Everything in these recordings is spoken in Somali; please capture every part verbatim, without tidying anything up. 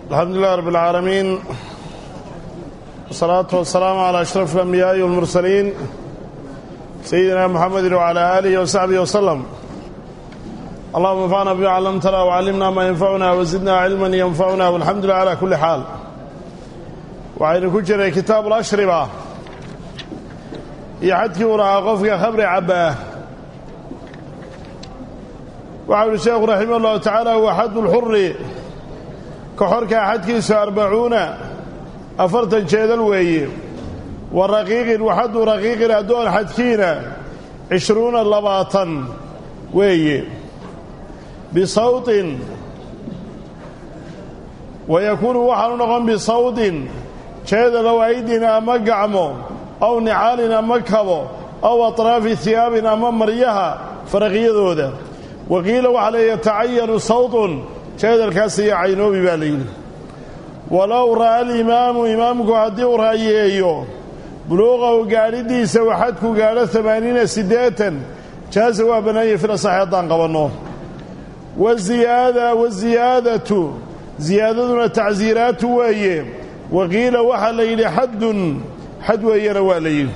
الحمد لله رب العالمين والصلاة والسلام على أشرف الأنبياء والمرسلين سيدنا محمد وعلى آله وصحبه وسلم. اللهم انفعنا بما علمتنا وعلمنا ما ينفعنا وزدنا علما ينفعنا والحمد لله على كل حال. وعين كجر كتاب الأشربة يحدك وراء قفك خبر عباه. وعلى الشيخ رحمه الله تعالى هو حد الحر كحرك حدكيس أربعون أفرتا جيدا الوي والرقيق وحد رقيق أدون حدكينا عشرون اللباطا وي بصوت ويكون وحن نغم بصوت جيدا لو أيدنا مقعمو أو نعالنا مكبو أو أطراف ثياب أمام مريها فرقية ذوذا وقيل وعلى يتعين صوت جيدا الكاسي عينو ببالين ولو رأى الإمام إمامك هديو رأيه بلوغه قالدي سوحدك قال ثمانين سداتا جازوا بناي في الصحيطان قبلناه والزيادة والزيادة زيادتنا تعزيرات ويه وقيل وحليل حد حد ويه رواليه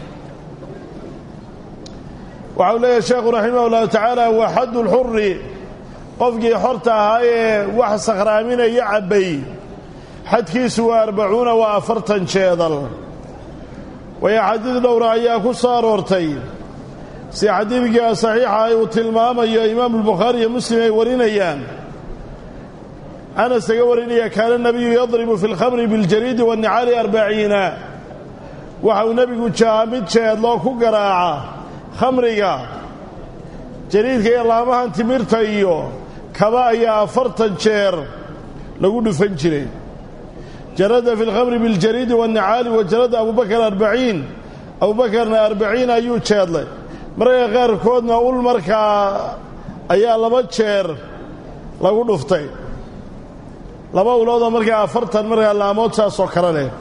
وعليه الشيخ رحمه الله تعالى هو حد الحر قفقي حرتها هاي واحد صخرامين يعبي حد كيسوا أربعون وأفرتا شيضل ويا حديث لو رأياك صارورتي سي حديث صحيحة وتلمام يا إمام البخاري مسلم ورينيان أنا سيوريني كان النبي يضرب في الخمر بالجريد والنعال أربعين وحو النبي جامد شيض لو كقراعة خمرية جريد كي الله ما أنت مرتايو كبايا فرطا شير لقول فنجري جرد في الخمر بالجريد والنعال وجرد أبو بكر أربعين أبو بكر أربعين أيو شير مرة غير كودنا أول مركا أيا لما شير لقول أفتي لما أولوذا مركا فرطا مركا لاموت سكرانه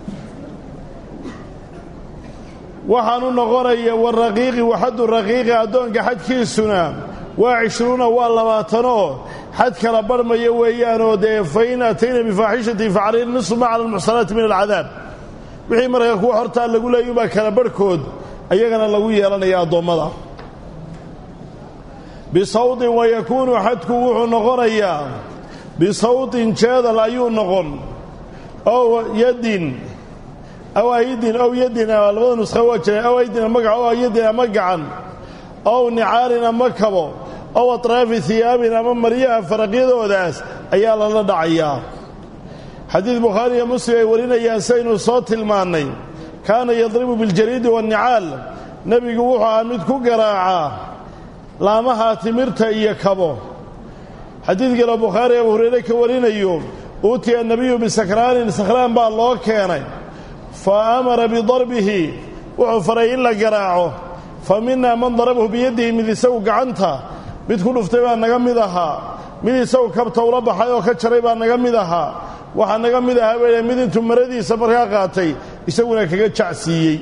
وحنو نغوري والرقيق وحد الرقيق أدونك حد كيسنا وعشرون واللباتنو حد كالبر ما يويانو دي فإن أتينا بفاحشة فعلينا نصف على المحصنات من العذاب وحي مرة يكون حرطا لقول أيوبا كالبر كود أيغانا لقوية لنا يا دومدا بصوت ويكون حد كوح نغوري بصوت شاد الأيون نغن أو يد أو أيدين أو يدنا لبضا نسخوات أو أيدنا مقع أو أيدنا مقعا أو نعالنا مكبو أو أطراف ثيابنا من مريها فرقيد وداس أيال الله دعيا حديث بخاري مسلم ورنا ياسين صوت الماني كان يضرب بالجريد والنعال نبي قوحا عمدكو قراعا لامها تمرتا إيكبو حديث قال بخاري ورنا ورنا يوم أوتي النبي بسكران سكران بالله كاني فأمر بضربه وعفرين لقراعه فمنا من ضربه بيده من يسوق عنها بتكون افتبا نغمدها من يسوق كبت وربحا وكجريبا نغمدها waxa naga mid ah habeen mid intu maradiisa markaa qaatay isaguna kaga jacsiiyay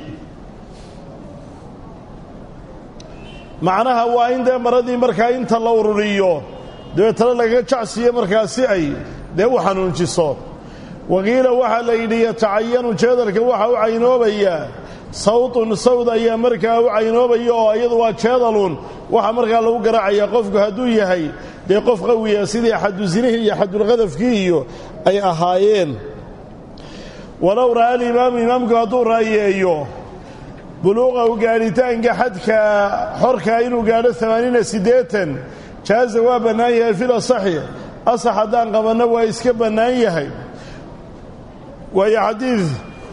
macnaha waa in de maradii markaa inta la ururiyo deetana laga jacsiyo markaa si ay de u xanuunjiso waqiila waxa la yidhi yatacayanu jeedalka waxa uu caynoobaya sawtun sawd ayaa markaa uu caynoobayo oo iyadu waa jeedalun waxa markaa lagu garaacaya qofku haduu yahay de qof qawiya sidii xadu zinahi iyo xadul qadafkii iyo ay ahaayeen walaw ra'a al-imam imamku haduu raayeeyo buluuqa u gaaritaanka xadka xorka inuu gaaro ثمانين سديتن jaaza waa banaan yahay fil sahih asaxadan qabana waa iska banaan yahay وهي حديث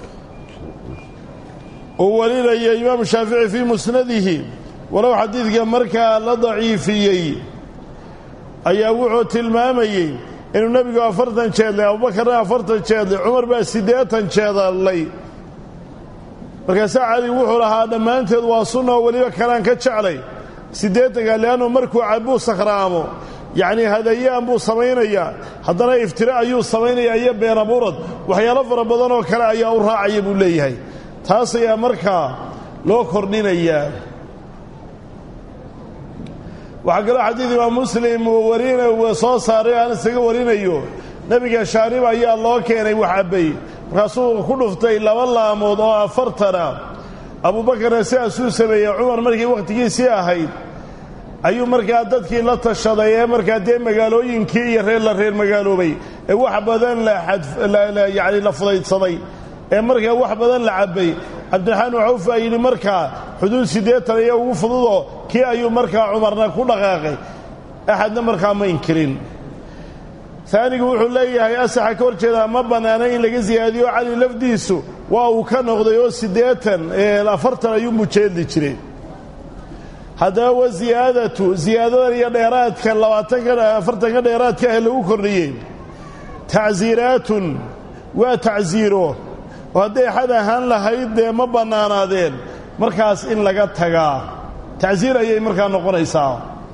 وولينا يا إمام الشافعي في مسنده ولو حديث مركا لضعيفي أي وعو تلمامي إنه النبي أفرطا شادلي أبو بكر أفرطا شادلي عمر بقى سديتا شادلي مركا ساعدي وحو لها لما أنت واصلنا وليبا كلام كتشعلي سديتا قال لأنه مركو عبو سخرامو يعني هذا أيام بو صمينيا حضنا افتراء أيو صمينيا أيام بين بورد وحيالا فربضان وكلا أيام راعي بو ليهي تاسي مركا لو كردينيا وحقل حديث إمام مسلم وورينا وصوص صاري أنا سيقى ورينا يو nebiga shaarib ayaa loo keenay wax cabbay markaasuu ku dhuftay laba laamood oo afartana abuubakarna sidaasuu sameeyey cumar markii wakhtigiisii ahayd ayuu markaa dadkii la tashaday ee markaa dee magaalooyinkii iyo reer la reer magaaloobay ee wax badan yani la fudaydsaday ee markaa wax badan la cabbay cabdiraxmaan cawf aa yidhi markaa xuduud siddeetan iyo ugu fududoo kii ayuu markaa cumarna ku dhaqaaqay axadna markaa ma inkirin aanigu wuxuu leeyahay asaxa ka hor jeedaa ma bannaana in laga siyaadiyo cali lafdiisu waa uu ka noqday oo siddeetan afartan ayuu mujeedli jiray haddaba wa ziyaadatu ziyaadadan iyo dheeraadka labaatanka afartanka dheeraadka ah lagu kordhiyey tacsiiraatun waa tacsiiro oo hadday xad ahaan lahayd dee ma bannaanaadeen markaas in laga tagaa tacsiir ayay markaa noqonaysaa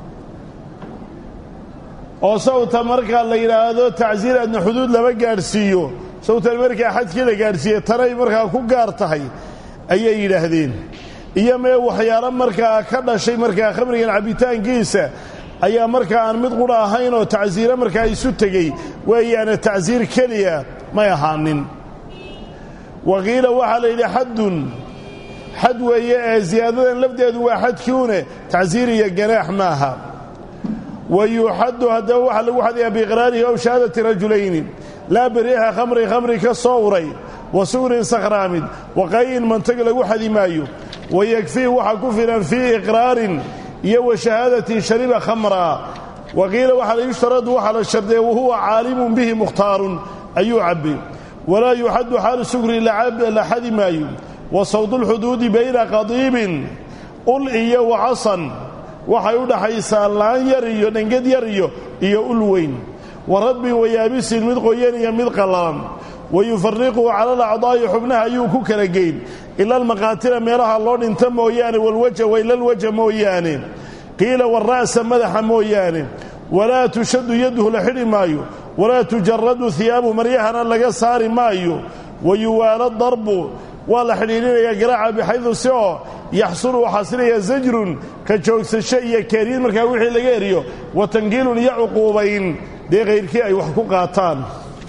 oo sawta markaa la yidhaahdo tacsiir aadna xuduud lama gaadhsiiyo sawtan markaa xadkii la gaadhsiiye tanay markaa ku gaar tahay ayay yidhaahdeen iyo mee waxyaalo markaa ka dhashay markaa khamrigan cabbitaankiisa ayaa markaa aan mid qudha ahayn oo tacsiire markaa isu tegey weeyaane tacsiir keliya may ahaanin waqiila waxaa la yidhi xaddun xad weeye ee siyaadadan lafdeedu waa xadkiune tacsiir iyo ganaax maaha wayuxaddu haddaba waxaa lagu xadayaa biiqraarihi ow shahaadati rajulayni laa biriixa khamri khamri ka soo uray wa sugrin sakhraamid waqayin mantag lagu xadi maayo wayakfiih waxaa ku filan fii iqraarin iyo wa shahaadatin shariba khamraa waqiila waxaa la yushtaradu waxaa la shardeeya wahuwa caalimun bihi mukhtaarun ayuu cabbay walaa yuxaddu xaalu sugri la xadi maayo wa sawdulxuduudi bayna qadiibin ul iyo wacasan waxay u dhaxaysaa laan yar iyo dhangad yar iyo iyo ul weyn wa radbin wayaabisin mid qoyan iyo mid qallalan wayufariquhu cala alacdaa'i xubnaha ayuu ku kala geyn ila almaqaatila meelaha loo dhinta mooyaane walwaja wailalwaja mooyaane qiila wara'sa madaxa mooyaane walaa tushaddu yaduhu la xidhi maayo walaa tujaradu hiyaabu maryahana laga saari maayo wayuwaala darbu waa la xidhiidhinayaa garaaca bixaydu si oo yaxsulu u xasilaya sajrun ka joogsasho iyo keeriid markaa wixii laga eriyo wa tankiilun iyo cuquubayn dee kayrkii ay wax ku qaataan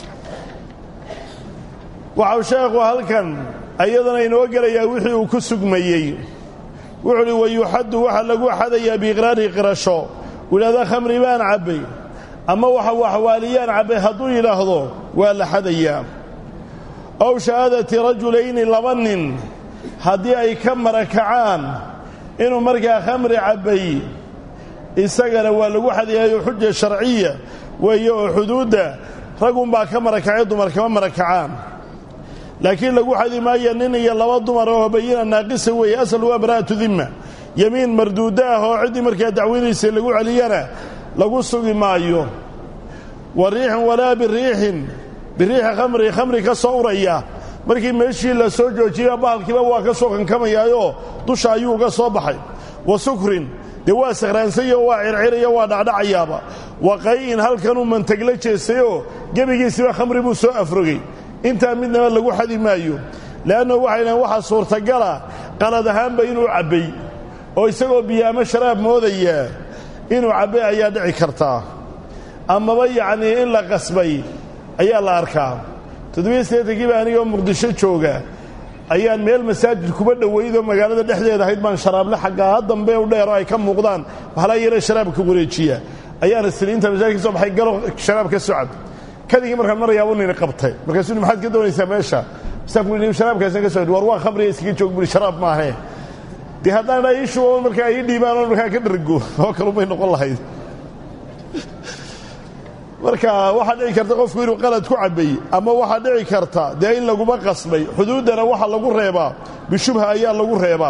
waxau sheekhu halkan ayadana inoo gelayaa wixii uu ku sugmayey wuxuu uhi wayuxaddu waxaa lagu xadayaa biiqraari qirasho uu yidhahda khamri baan cabbay ama waxa waxwaaliyaan cabbay hadduu yidhaahdo waa la xadayaa ow shahaadati rajulayni laba nin haddii ay ka marakacaan inuu markaa khamri cabbay isagana waa lagu xadayayo xuja sharciya weeye oo xuduudda ragunbaa ka marakacay dumar kama marakacaan laakiin lagu xadi maayo nin iyo laba dumar oo bayina naaqisa weeye asal waa baraa'atu dimma yamiin marduuda ah oo ciddii markaa dacwinaysa lagu celiyana lagu sugi maayo wa riixin walaa biriixin biriixa khamri khamri ka soo uraya markii meeshii la soo joojiya bahalkiiba waa ka soo kankamayaayoo dusha ayuu uga soo baxay wa sukrin dee waa sakhraansayo waa circirayo waa dhacdhacayaaba wa qay'in halkanuu mantag la jeestayoo gebigiisiba khamri buu soo afrogay intaa midnaba lagu xadi maayo le'anno waxay dhahen waxaa suurtagala qalad ahaanba inuu cabbay oo isagoo biyaamo sharaab moodayaa inuu cabbay ayaa dhici kartaa amaba yacnii in la qasbay ayaa la arkaa toddobiyo siddeetankiiba anigoo muqdisho jooga ayaan meel masaajid kuba dhowaydoo magaalada dhexdeeda ahayd baan sharaable xaggaa dambe u dheero ay ka muuqdaan waxlaa yare sharaabka wareejiya ayaan isliinta masaajid ka soo baxay galo sharaab ka socod kadigii markaan marayaabuu nini qabtay markaasuu ni maxaad ka doonaysaa meesha masaafku ni sharaabkaasan ka socod war waa khamriga iskaga joog buri sharaab maahe dee haddaan ii shubo markaa ii dhiibaan oo markaa ka dhargo oo kalunbay noqon lahayd marka waxaa dhici karta qofku inuu qalad ku cabbay ama waxaa dhici karta dee in laguma qasbay xuduuddana waxa lagu reebaa bishubha ayaa lagu reebaa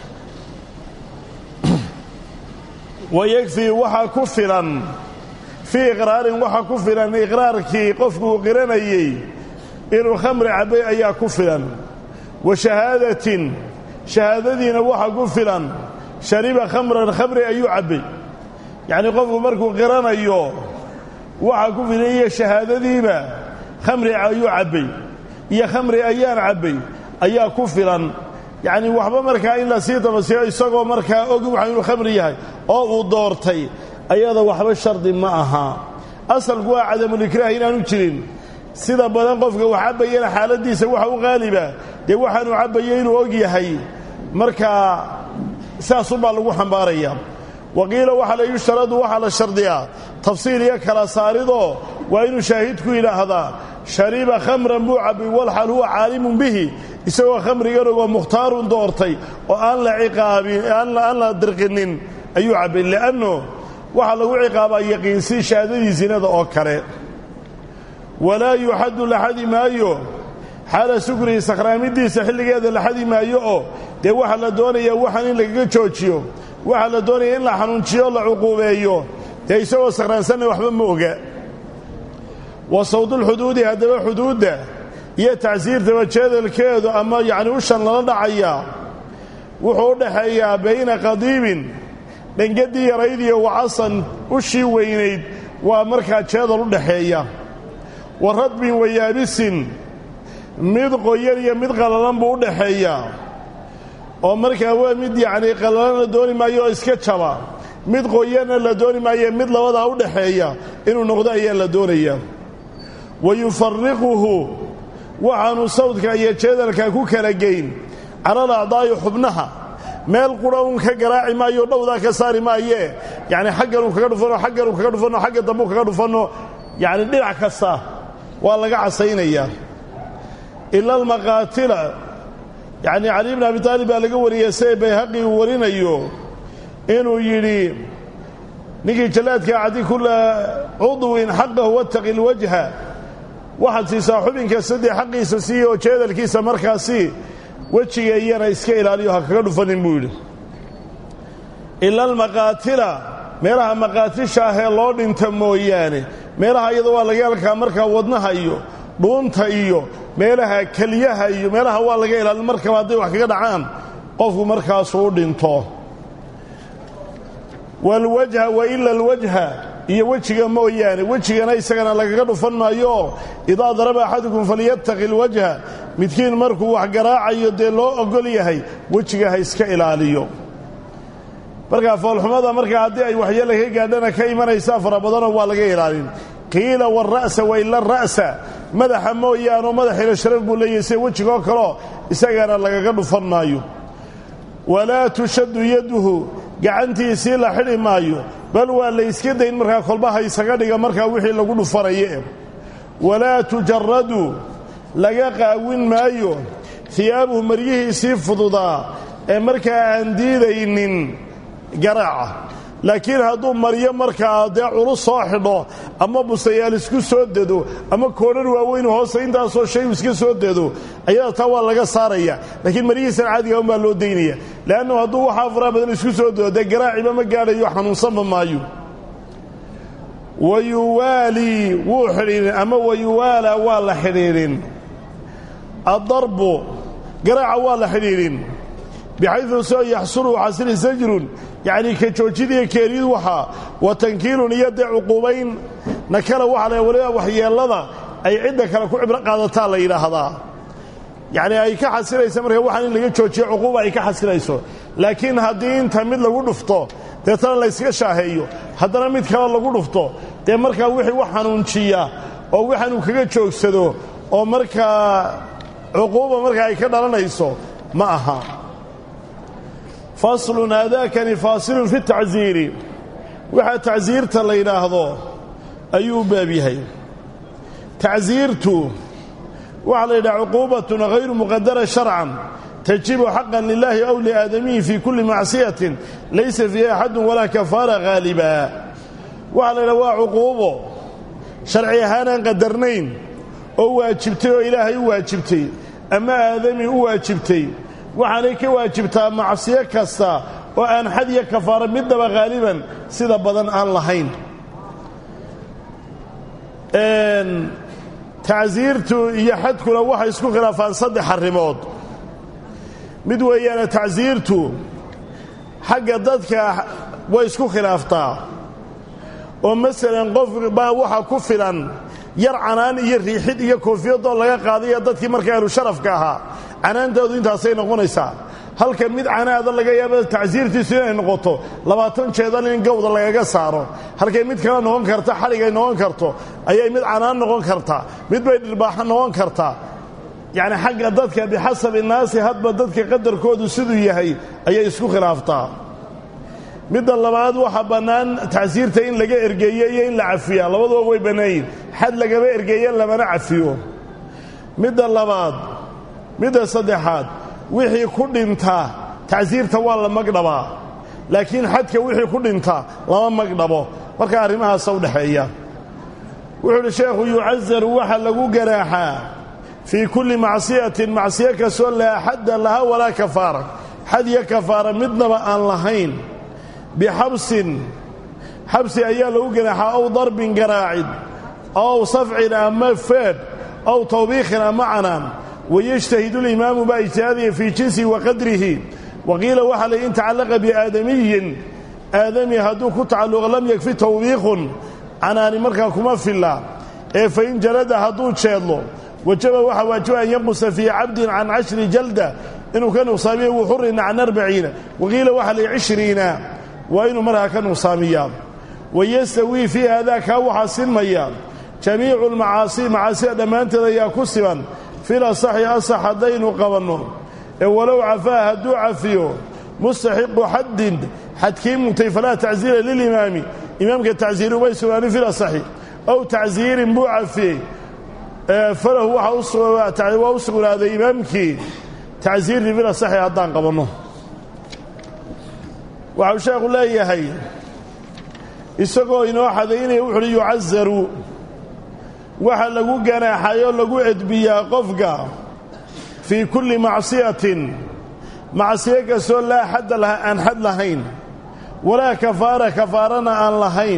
wayakfii waxaa ku filan fii iqraarin waxaa ku filan iqraarkii qofku uu qiranayey inuu khamri cabbay ayaa ku filan wa shahaadatin shahaadadiina waxaa ku filan shariba khamran khamri ayuu cabbay yacnii qofku markuu qiranayo waxaa ku filan iyo shahaadadiiba khamri ayuu cabbay iyo khamri ayaan cabbay ayaa ku filan yacnii waxba markaa in la sii tabasiyo isagoo markaa og waxa inuu khamri yahay oo uu doortay ayada waxba shardi ma aha asalku waa cadamulikraah inaanu jirin sida badan qofka wax cabayana xaaladiisa waxa u qaaliba dee waxaanu cabayay inuu og yahay markaa saasubaa lagu xambaaraya waqiila waxa la yushtaradu waxa la shardiyaa tafsiil iyo kala saaridoo waa inuu shaahidku yidhaahdaa shariba khamran buu cabay walxal huwa caalimun bihi isagoo khamrigan ogoo mukhtaarun doortay oo aan la ciqaabin aan la dirqinin ayuu cabay li'anno waxaa lagu ciqaabaa yaqiinsi shahaadadii zinada oo kale walaa yuxaddu la xadi maayo xaala sukrihi sakhraamidiisa xilligeeda la xadi maayo oo dee waxaa la doonayaa waxaan in lagaga joojiyo waxaa la doonaya in la xanuunjiyo la cuquubeeyo dee isagoo sakhraansanna waxba ma oga wa sawdulxuduudi haddaba xuduudda iyo tacsiirtaba jeedalkeedu ama yacni ushan lala dhacayaa wuxuu u dhaxeeyaa bayna qadiibin dhangadii yaraydiyo wacasan ushii weynayd waa markaa jeedal u dhaxeeya wa radbin wayaabisin mid qoyan iyo mid qallalan buu u dhaxeeyaa oo markaa waa mid yacnii qallalan la dooni maayo oo iska jaba mid qoyanna la dooni maayo mid labadaa u dhaxeeya inuu noqdo ayaa la doonayaa wa yufariquhu waxaanu sawdka iyo jeedalka ku kala geyn calal acdaa'i xubnaha meel qura uun ka garaaci maayo dhowdaa ka saari maayee yacni xagganuu kaga dhufanno xagganuu kaga dhufanno xagga dambuu kaga dhufanno yacni dhinac kasta waa laga casaynayaa ila almaqaatila yacni cali ibn abi taalib baa laga wariyey see bayhaqi uu warinayo inuu yidhi ninkii jallaadka cadi kulla cudwin xaqahu wattaqi lwajha waxaad siisaa xubinka saddex xaqiisa siiya oo jeedalkiisa markaasi wejiga iyana iska ilaaliyo ha kaga dhufanin buu yidhi ila almaqaatila meelaha maqaatisha ahee loo dhinta mooyaane meelaha iyada waa laga halkaa markaa wadnaha iyo dhuunta iyo meelaha keliyaha iyo meelaha waa laga ilaalin markaba hadday wax kaga dhacaan qofku markaasuu u dhinto waalwajha wa ila alwajha iyo wejiga mooyaane wejigana isagana lagaga dhufan maayo idaa daraba axadukum falyattaqi alwajha midkiin markuu wax garaacayo dee loo ogol yahay wejiga ha iska ilaaliyo markaa foolxumada markaa haddii ay waxyeella ka gaadhana ka imanaysaa fara badanoo waa laga ilaalin qiila waalra'sa wa ila ara'sa madaxa mooyaanoo madaxiina sharaf buu leeyahay sida wejigoo kaleo isagana lagaga dhufan maayo walaa tushaddu yaduhu gacantiisii la xidhi maayo bal waa la yska dayn markaa kolbaha isaga dhiga markaa wixii lagu dhufanaye walaa tujarradu laga qaawin maayo hiyaabuhu maryihiisii fududaa ee markaa aan diidaynin garaaca laakiin hadduu maryo markaa dee culus soo xidho ama bustayaal isku soo dedo ama koodhan waaweyn hoosta intaasoo shay iska soo dedo ayada taa waa laga saaraya laakiin maryihiisan caadiga unbaa loo daynaya leannu hadduu waxaa faraha badan isku soo dedo dee garaaciba ma gaadhayo xanuunsanba maayo wayuwaalii wuu xidhiirin ama wayuwaalaa waa la xidhiirin addarbu garaaca waa la xidhiirin bixaydu soo yaxsulu xasili sajrun yacni ka joojidaiyo keelid waxaa wa tankiilun iyo dee cuquubayn nakala waxa la waliba waxyeellada ay cidda kale ku cibro qaadataa la yidhaahdaa yacni ay ka xasilaysa marka waxaan in laga joojiyo cuquuba ay ka xasilayso laakiin haddii inta mid lagu dhufto deetana layskaga shaaheeyo haddana mid kale lagu dhufto dee markaa wixii wax xanuunjiya oo waxaanuu kaga joogsado oo markaa cuquuba markaa ay ka dhalanayso ma aha faslun haadaakani faasilun fi tacsiiri waxaa tacsiirta la yidhaahdo ayuu u baab yahay tacsiirtu waxaa la yidhaha cuquubatun hayru muqadara sharcan tajibu xaqan lilaahi aw liaadamihi fii kulli macsiyatin laysa fiiha axadun walaa kafaara haaliba waxaa la yidhaha waa cuquubo sharci ahaanaan qadarnayn oo waajibtay oo ilaahay u waajibtay ama aadami u waajibtay waxaanay ka waajibtaa macsiyo kasta oo aan xad iyo kafaaro midnaba haaliban sida badan aan lahayn tacsiirtu iyo xadkuna waxay isku khilaafaan saddex arrimood mid weeyaane tacsiirtu xagga dadka way isku khilaaftaa oo masalan qof baa waxa ku filan yar canaan iyo riixid iyo koofiyadoo laga qaadaya dadkii markaa ahlu sharafka ahaa canaantoodu intaasay noqonaysaa halka mid canaada laga yaabo tacsiirtiisu inay noqoto labaatan jeedal in gowda lagaga saaro halkay mid kale noqon karta xaligay noqon karto ayay mid canaan noqon kartaa mid bay dhirbaaxa noqon kartaa yacni xagga dadka bixasabi naasi hadba dadka qadarkoodu siduu yahay ayay isku khilaaftaa midda labaad waxa bannaan tacsiirta in laga ergeeyo iyo in la cafiya labaduba way bannaanyihin xad lagaba ergeeyo lamana cafiyo midda labaad midda saddexaad wixii ku dhintaa tacsiirta waa la magdhabaa laakiin xadka wixii ku dhintaa lama magdhabo marka arrimahaasa u dhexeeya wuxuu uhi sheekhu yucazaru waxa lagu garaaxaa fii kulli macsiyatin macsiyo kastoo laa xadda laha walaa kafaara xad iyo kafaara midnaba aan lahayn bixabsin xabsi ayaa lagu ganaaxaa ow darbin garaacid ow safcin ama feedh ow tawbiikhin ama canaan wayajtahidu limaamu baa ijtihaadaya fii jinsihi wa qadrihi waqiila waxaa la in tacallaqa biaadamiyin aadami hadduu ku tacalluqo lam yakfi tawbiikhun canaani markaa kuma filla ee fain jalada hadduu jeedlo wajaba waxaa waajiba an yanqusa fii cabdin can cashri jalda inuu ka nuqsaamiyo wuxurina can arbaciina waqiila waxaa la cishriina waa inuu markaa ka nuqsaamiyaa wayastawii fii haadaa kaa waxaa sinmaya jamiicu lmacaasi macaasida dhammaanteed ayaa ku siban fil asaxi asax haddaynu qabanno ee walow cafaa hadduu cafiyo mustaxiqu xaddin xadkii mutay falaa tacsiira lilimaami imaamka tacsiiri umay sugnaanin fil asaxi ow tacsiirin buu cafiyey falahu waa u sugnaaday imaamkii tacsiirtii fil asaxi haddaan qabanno waxau sheekhu leeyahay isagoo inoo xadaynaya wuxu uhi yucazaru waxa lagu ganaaxayoo lagu edbiyaa qofka fii kulli macsiyatin macsiyo kastoo laa xadda laha aan xad lahayn walaa kafaara kafaarana aan lahayn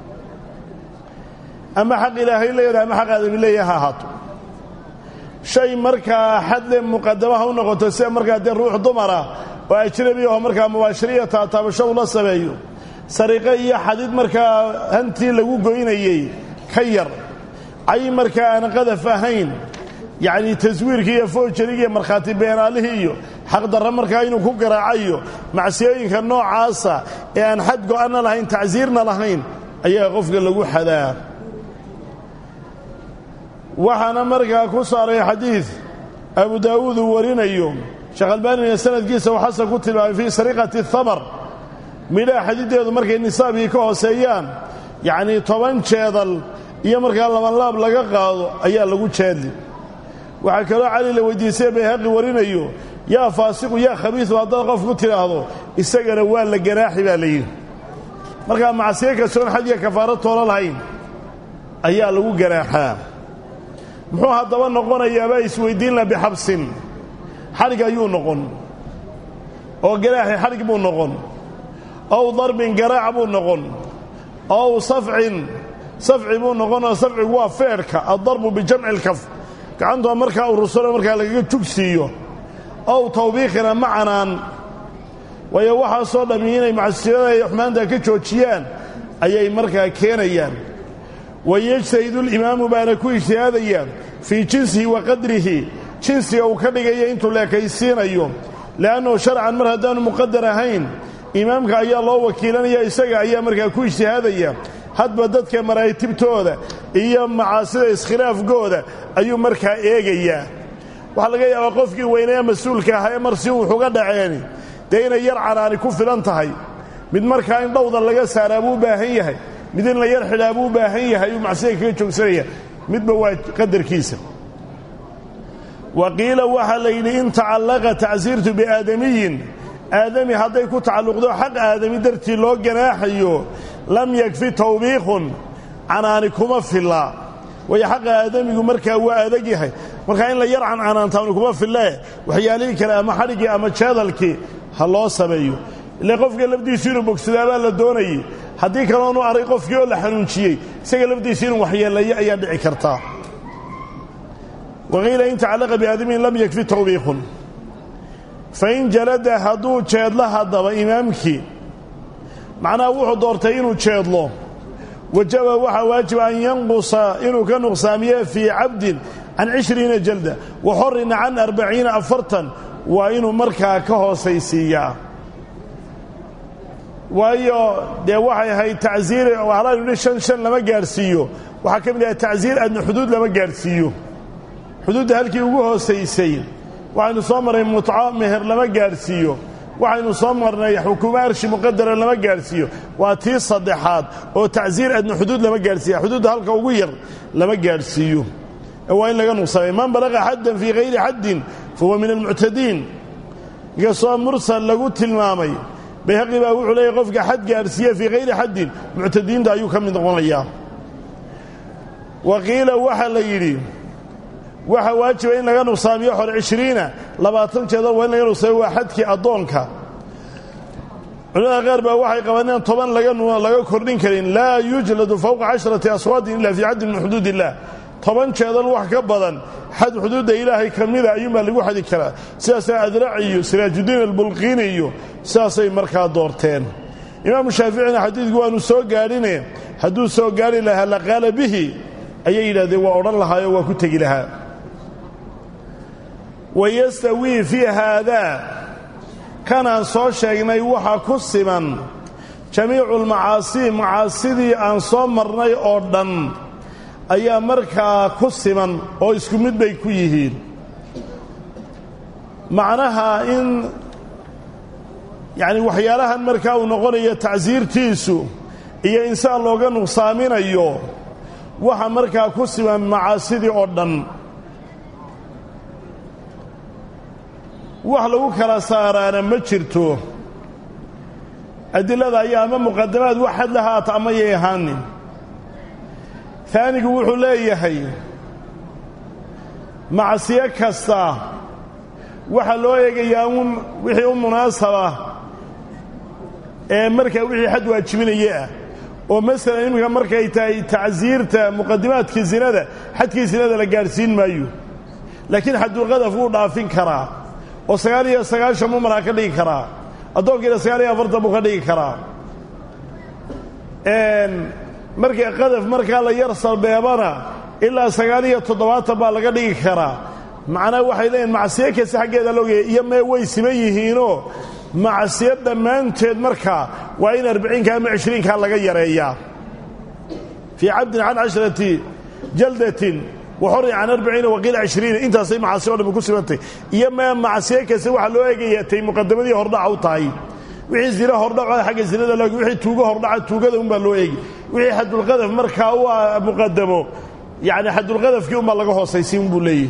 ama xaq ilaahay leeyahay ama xaq aadami leeyahay ha ahaato shay markaa xadle muqadamaha u noqoto sida markaa dee ruux dumara oo ajnabi aho markaa mubaashiriya taataabasho ula sameeyo sariiqo iyo xadid markaa hantii lagu goynayey ka yar cay markaa aan qadaf ahayn yacnii taswiirkii iyo foojarigiiyo markhaati beenaalihii iyo xaqdarra markaa inuu ku garaacayo macsiyooyinka noocaasa ee aan xad go'anna lahayn tacsiirna lahayn ayaa qofka lagu xadaa waxaana markaa ku saaray xadiid abu daawuud uu warinayo sheekh albaanina sanadkiisa uu xasan ku tilmaamay fii sariqati thamar midhaha xadiiddeedu markay nisaabkii ka hooseeyaan yacnii toban jeedal iyo markaa labanlaab laga qaado ayaa lagu jeedli waxaa kaloo cali la weydiisay bayhaqi warinayo yaa faasiqu yaa khabiisu haddaad qof ku tidhaahdo isagana waa la ganaaxi baa layidhi markaa macsiyo kastoon xad iyo kafaaro toolo lahayn ayaa lagu ganaaxaa muxuu haddaba noqonayaabaa isweyddiin la bixabsin xadhig ayuu noqon oo ganaaxi xadhig buu noqon ow darbin garaac buu noqon ow safcin safci buu noqonoo safcigu waa feedhka addarbu bijamci lkaf gacantoo markaa urursano markaa lagaga jugsiiyo ow tawbiikhina ma canaan waayo waxaasoo dhammi inay macsiyada ay xumaanta ka joojiyaan ayay markaa keenayaan wayajtahidu limaamu baana ku ijtihaadayaan fii jinsihi wa qadrihi jinsiga uu ka dhigaya intuu leekaysiinayo li'annahu sharcan mar haddaanu muqadar ahayn imaamka ayaa loo wakiilanaya isaga ayaa markaa ku ijtihaadaya hadba dadka maraatibtooda iyo macaasida iskhilaafkooda ayuu markaa eegayaa waxaa laga yaabaa qofkii weynaya mas-uulka ahaa ee mar si wuxuga dhaceeni dee inay yar canaani ku filan tahay mid markaa in dhowda laga saaraa buu u baahan yahay mid in la yar xidhaa buu u baahan yahay ayuu macsida kaga joogsanaya midba waa qadarkiisa waqiila waxaa la yidhi in tacallaqa tacsiirtu biaadamiyin aadami hadday ku tacalluqdo xaq aadami dartii loo ganaaxayo lam yakfi tawbiikhun canaani kuma filla waayo xaqa aadamigu markaa waa adag yahay markaa in la yar cancanaantaani kuma fillee waxyaalihii kale ama xadhiggii ama jeedalkii ha loo sameeyo ile qofka lafdiisu inuu bogsadaabaa la doonayey haddii kaloonu arag qofkii oo la xanuunjiyey isaga lafdiisu inuu waxyeelayo ayaa dhici kartaa waqiila in tacallaqa biaadamiin lam yakfi tawbiikhun fain jalada hadduu jeedlo haddaba imaamkii macnaha wuxuu doortay inuu jeedlo wajaba waxaa waajiba an yanqusa inuu ka nuqsaamiye fii cabdin can cishriina jalda wa xorrina can arbaciina afartan waa inuu markaa ka hoosaysiiyaa waayo dee waxay ahayd tacsiir halaynu dhi shan shan lama gaadhsiiyo waxaa ka mid ahay tacsiir adna xuduud lama gaadhsiiyo xuduudda halkii ugu hoosaysay waxaynu soo marnay mutco meher lama gaadhsiiyo waxaynu soo marnay xukuumo arshi muqadara lama gaadhsiiyo waa tii saddexaad oo tacsiir adna xuduud lama gaadhsiiya xuduudda halka ugu yar lama gaadhsiiyo waa in laga nuqsaamay man balaqa xaddan fii hayri xaddin fahuwa min almuctadiin inkastoo mursal lagu tilmaamay bayhaqi baa wuxuu leeyahy qofka xad gaadhsiiya fii hayri xaddin muctadiinta ayuu ka mid noqonayaa wa qiila waxaa la yidhi waxaa waajiba in laga nuqsaamiyo xor cishriina labaatan jeedal waa in laga nuqsaamiyo waa xadkii addoonka culimada qaar baa waxay qabaan inaan toban laga kordhin karin laa yujladu fawqa casharati aswaatin ila fii xaddin min xuduud illah toban jeedal wax ka badan xad xuduudda ilaahay ka mida ayuunbaa lagu xadi karaa sidaasay adraci iyo siraajuddiin albulqiini iyo sidaasay markaa doorteen imaamu shaaficina xadiidku waanu soo gaadhine hadduu soo gaadhi lahaa la qaala bihi ayay yidhahdeen waa odhan lahaayoo waa ku tegi lahaa wayastawii fii haadaa kanaan soo sheegnay waxaa ku siman jamiicu lmacaasii macaasidii aan soo marnay oo dhan ayaa markaa ku siman oo isku mid bay ku yihiin macnaha in yacni waxyaalahan markaa uu noqonayo tacsiirtiisu iyo insaan looga nuqsaaminayo waxa markaa ku siman macaasidii oo dhan wax lagu kala saaraana ma jirto adilada ayaa ama muqadamaad wax xad la haata ama yay ahaanin taanigu wuxuu leeyahay macsiyo kasta waxaa loo eegayaa un wixii u munaasaba ee markaa wixii xad waajibinaya ah oo masalan iminka markay tahay tacsiirta muqadimaadka zinada xadkii zinada la gaadhsiin maayo laakiin xadulqadaf wuu dhaafin karaa oo sagaal iyo sagaashan buu maraa ka dhigi karaa addoonkiina sagaal iyo afartan buu ka dhigi karaa markii qadaf markaa la yar salbeebana ilaa sagaal iyo toddobaatan baa laga dhigi karaa macnaa waxay leeyihin macsiyo kasta xaggeeda loogeeya iyo mee way siman yihiinoo macsiyo dhammaanteed markaa waa in arbiciinka ama cishriinkaa laga yareeyaa fii cabdin can casharati jaldatin waxori can arbiciina waqiila cishriina intaasay macasiyo o dhan ku simantay iyo mee macsiyo kasta waxaa loo eegaya tay muqadamadii hordhaca u tahay wixii zina hordhaca xagga zinada loo eegi wixii tuugo hordhaca tuugada unbaa loo eegi wixii xadulqadaf markaa u muqadamo yacni xadulqadafkii unbaa laga hoosaysiin buu leeyahy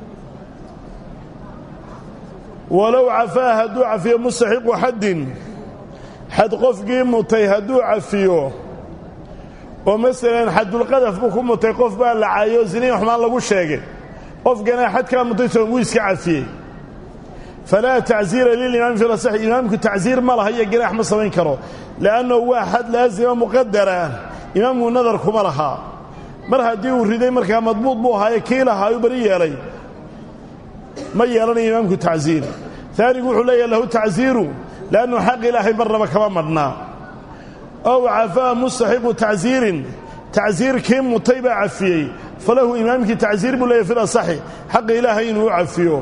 walow cafaa hadduu cafiyo mustaxiqu xaddin xad qofkii mutay hadduu cafiyo oo masalan xadulqadaf buu ku mutay qof baa la caayo ziniin xumaan lagu sheegay qofkana xadkaa mutay soon wuu iska cafiyey falaa tacsiira lilimaami fi lasaxi imaamku tacsiir ma laha iyo ganaax ma samayn karo li'annahu waa xad laasima muqadara imaamku nadar kuma lahaa mar haddii uu riday markaa madbuud buu ahaaye kii lahaa uu bari yeelay ma yeelanayo imaamku tacsiir aanigu wuxuu leeyahay lahu tacsiiru li'annu xaq ilaahay marnaba kama madhnaa ow cafaa mustaxiqu tacsiirin tacsiir kii mutay baa cafiyey falahu imaamkii tacsiir buu leeyahy fil asaxi xaqa ilaahay inuu u cafiyo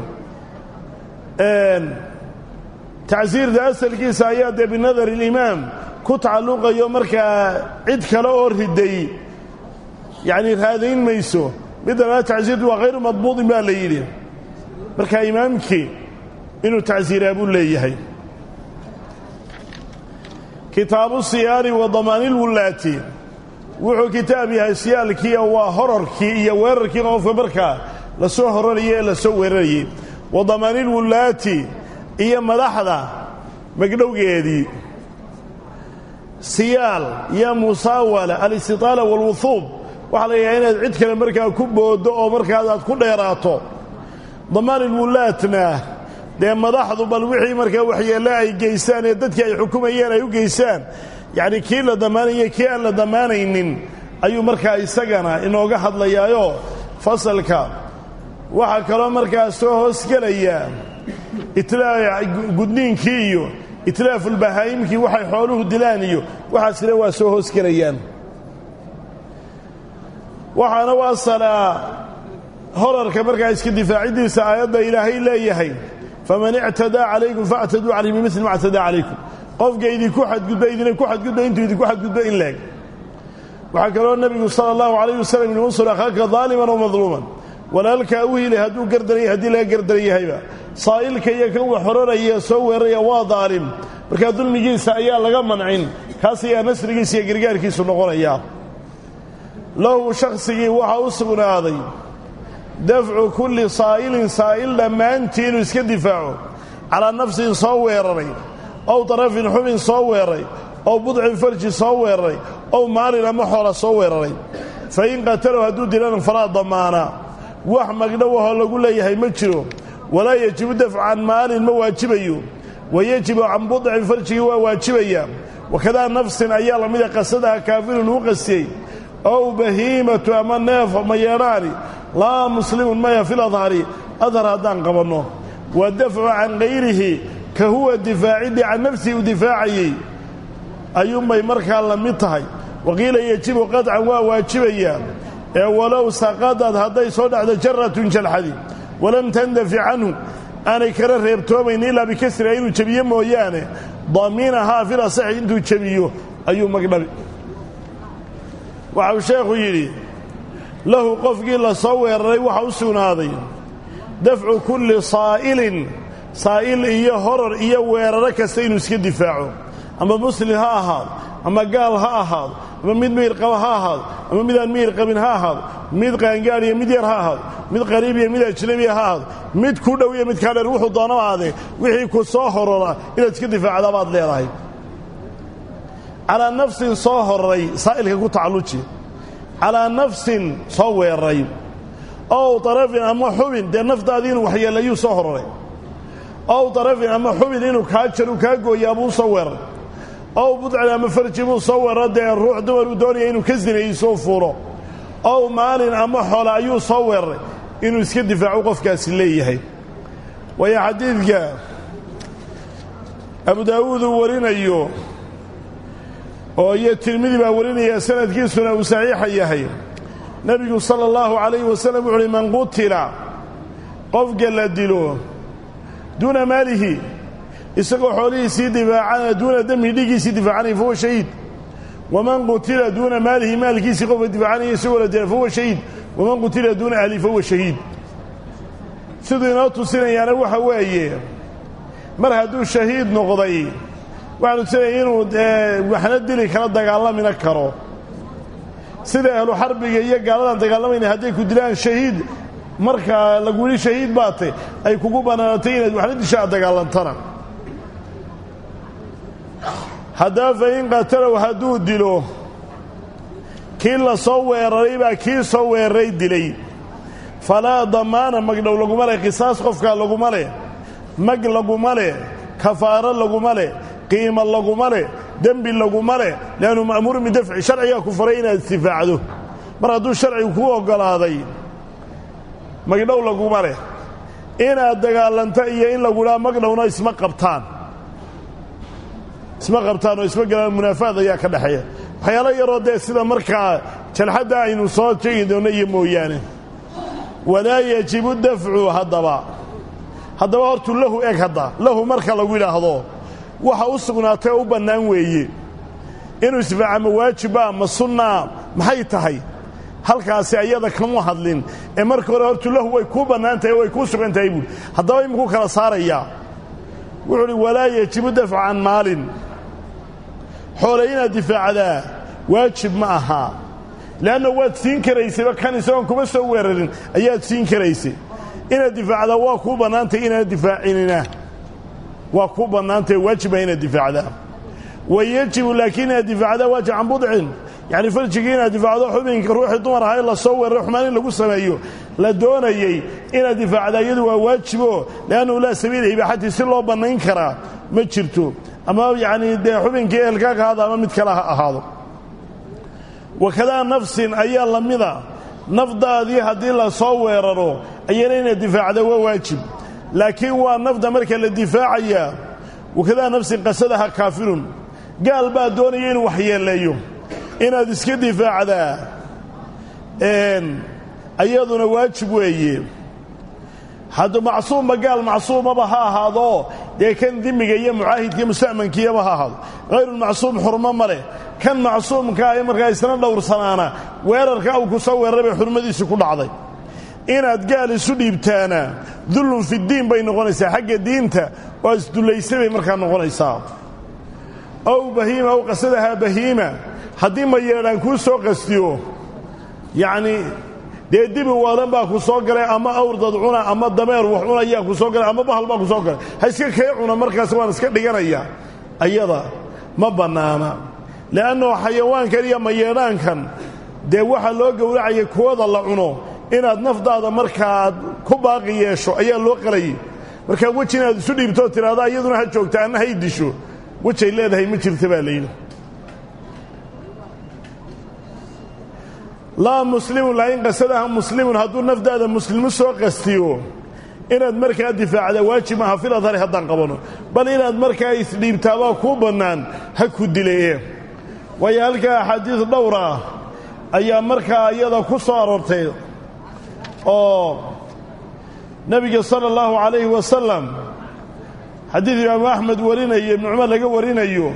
tacsiirta asalkiisa ayaa dee binadar ilimaam ku tacalluqayo markaa cid kale oo riday yacni raadayn mayso midda laa tacsiirtu waa hayru madbuudin baa la yidhi markaa imaamkii inuu tacsiiraa buu leeyahay kitaabu siyaari wa damaanilwullaati wuxuu kitaab yahay siyaalkii waa horarkii iyo weerarkii qofka markaa la soo horarayay ee la soo weerarayey wa damaanilwullaati iyo madaxda magdhowgeedii siyaal iyo musaawala alistitaala waalwuhuub waxaa la yidhaha inaad cid kale markaa ku booddo oo markaas aad ku dheeraato damaanilwullaatna dee madaxdu bal wixii markaa waxyeelle ay geystaan ee dadkii ay xukumayeen ay u geystaan yacni kii la damaanayay kii aan la damaanaynin ayuu markaa isagana inooga hadlayaayoo fasalka waxaa kaloo markaa soo hoosgelaya gudniinkii iyo itlaafulbahaa'imkii waxay xooluhu dilaan iyo waxaasina waa soo hoosgelayaan waxaana waa salaa horarka markaa iska difaaciddiisa aayadda ilaahay leeyahay faman ictadaa calaykum factaduu calayhi bimili ma ictadaa calaykum qofka idinku xadgudba idinay ku xadgudba intuu idinku xadgudba in leeg waxaa kaloo nebigu sala allahu calayh wasalam yidhi unsur akhaaka daaliman oo madluuman walaalkaa u hili hadduu gardaraya haddii laga gardaran yahayba saa'ilka iyo kan wax hororaya soo weeraraya waa daalim markaa dulmigiisa ayaa laga mancin kaas ayaa nasrigiisa iyo gargaarkiisu noqonaya lahu shaksigii waxaa u sugnaaday dafcu kulli saa'ilin saa'il dhammaantii inuu iska difaaco calaa nafsin soo weeraray ow darafin xubin soo weeraray ow budcin farji soo weeraray ow maalin ama xoola soo weeraray fa in qatalow hadduu dilan falaa damaana wax magdhowahoo lagu leeyahay ma jiro walaa yejibu dafcu can maalin ma waajibayo wayejibu can budcin farjigii waa waajibaya wakadaa nafsin ayaa lamida qasadaha kaafirun uu qasiyey ow bahiimatu ama neef mayeedhaani laa muslimun maya fil adhari adhar haddaan qabanno wa dafcu can hayrihi ka huwa difaacidii can nafsihi u difaacayey ayuunbay markaa la mid tahay waqiila yejibu qadcan waa waajibayaa ee walow saqadad hadday soo dhacdo jaratun jalxadi walam tandafi canhu aanay kala reebtoomayn ilaa bikasriha inuu jebiyo mooyaane damiinahaa fil asaxi intuu jebiyo ayuu magdhabi waxau sheekhu yidhi lahu qofkii la soo weeraray waxa u sugnaaday dafcu kulli saa'ilin saa'il iyo horor iyo weeraro kasta inuu iska difaaco ama muslim ha ahaado ama gaal ha ahaado ama mid miyir qaba ha ahaado ama midaan miyir qabin ha ahaado mid qaangaar iyo mid yar ha ahaado mid qariib iyo mid ajnabiya ha ahaado mid ku dhow iyo mid kaa dheer wuxuu doonaba aadee wixii ku soo horora inaad iska difaacdaa baad leedahay calaa nafsin soo hororay saa'ilka ku tacalluji calaa nafsin soo weeraray ow darafin ama xubin dee naftaadii inuu waxyeelayuu soo hororay ow darafin ama xubin inuu kaa jaru kaa gooyaa buu soo weeraray ow budcin ama farji buu soo weeraro dee ruux dumar uu doonaya inuu ka sinaysoo fuuro ow maalin ama xoole ayuu soo weeraray inuu iska difaaco qofkaasi leeyahay waayo xadiidka abu daawuud uu warinayo oo iyo tirmidi baa warinaya sanadkiisuna uu saxiixa yahay nebigu sala allahu calayhi wasallam wuxu uhi man qutila qofka la dilo duuna maalihi isagoo xoolihiisii difaacana duuna damihi dhigiisii difaacanaya fahuwa shahiid waman qutila duuna maalihi maalkiisii qofka difaacanaya isagoo la dila fahuwa shahiid waman qutila duuna ahlihi fahuwa shahiid siduu inoo tusinayaana waxa weeye mar hadduu shahiid noqday waxaanu tusinaya inuu waxna dili kala dagaalamina karo sida ahlu xarbiga iyo gaaladan dagaalamayna hadday ku dilaan shahiid markaa lagu yidhi shahiid baate ay kugu bannaanatay inaad waxna disha aad dagaalantana haddaba fa in qatalow hadduu dilo kii la soo weeraray baa kii soo weeraray dilay falaa damaana magdhow laguma leh qisaas qofkaa laguma leh mag laguma leh kafaaro laguma leh qiimo laguma leh dembi laguma leh liannu ma'muurun bidafci sharcigaa ku faray inaad istifaacdo mar hadduu sharcigu kuu oggolaaday magdhow laguma leh inaad dagaalanto iyo in lagudhaa magdhowna isma qabtaan isma qabtaan oo isma galaan munaafaad ayaa ka dhexeeya waxyaalo yaroo dee sida markaa jalxadda aynu soo sheegi doonno iyo mooyaane walaa yejibu dafcu haddaba haddaba hortuu lahu eg hadda lahu marka lagu yidhaahdo waxa u sugnaatay oo u bannaan weeye inuu isdifaaca ma waajiba ma sunnaa maxay tahay halkaasi ayada kama hadlin ee marka hore hortuu lahu way kuu bannaan tahay way kuu sugan tahay buuri haddaba imikuu kala saarayaa wuxuu uhi walaa yejibu dafcu can maalin xoole inaad difaacdaa waajib ma aha leanna waad siin karaysayba kan isagoon kuma soo weerarin ayaad siin karaysay inaad difaacdaa waa kuu bannaantay inaad difaacinina waa kuu bannaantay waajiba inaad difaacdaa wayejibu laakiin inaad difaacdaa waajib can budcin yacni farjigii inaad difaacdo xubinka ruuxii dumar ahaa in la soo weeraray xumaan in lagu sameeyo la doonayey inaad difaacdaa iyadu waa waajibo leannahu laa sabiila ibaaxatii si loo bannayn karaa ma jirto ama yacni dee xubinkii ehelkaa ka ahaado ama mid kale ha ahaado wakadaa nafsin ayaa la mida nafdaadii haddii la soo weeraro ayana inaad difaacda waa waajib laakiin waa nafda marka la difaacayaa wakadaa nafsin qasadaha kaafirun gaal baa doonaya inuu waxyeeleeyo inaad iska difaacdaa ayaduna waajib weeye hadduu macsuumba gaal macsuumaba ha ahaado dee kan dimiga iyo mucaahidka iyo musta'mankiyaba ha ahaado hayrulmacsuum xurmo ma leh kan macsuumka ee markaa isna dhowrsanaana weerarka uu ku soo weeraray bay xurmadiisu ku dhacday inaad gaal isu dhiibtaana dullun fiddiin bay noqonaysaa xagga diinta oo isdullaysay bay markaa noqonaysaa ow bahiima ow qasadahaa bahiima haddii mayeedhaan kuu soo qastiyo yacnii dee dibi waadan baa ku soo galay ama awr dad cuna ama dameer wax cunayaa ku soo galay ama bahal baa ku soo galay ha iska kee cuna markaas waan iska dhiganaya ayada ma bannaana le'annoo xayawaankan iyo mayeedhaankan dee waxaa loo gowracaya kuwada la cuno inaad nafdaada markaad ku baaqi yeesho ayaa loo qalayay markaa weji inaad isu dhiibtoo tidhaahda iyaduna ha joogta anna hay disho wejay leedahay ma jirta baa layidhi laa muslimun laain qasadaha muslimun hadduu nafdaada muslimu soo qastiyo inaad markaa difaacda waajib maaha fil adhari haddaan qabanno bal inaad markaa isdhiibtaabaa kuu bannaan ha ku dilee waayo halkaa axaadiis dhowra ayaa markaa iyada ku soo aroortay oo nebiga sala allahu calayhi wasalam xadiid imaamu axmed warinayo ibnu cumar laga warinayo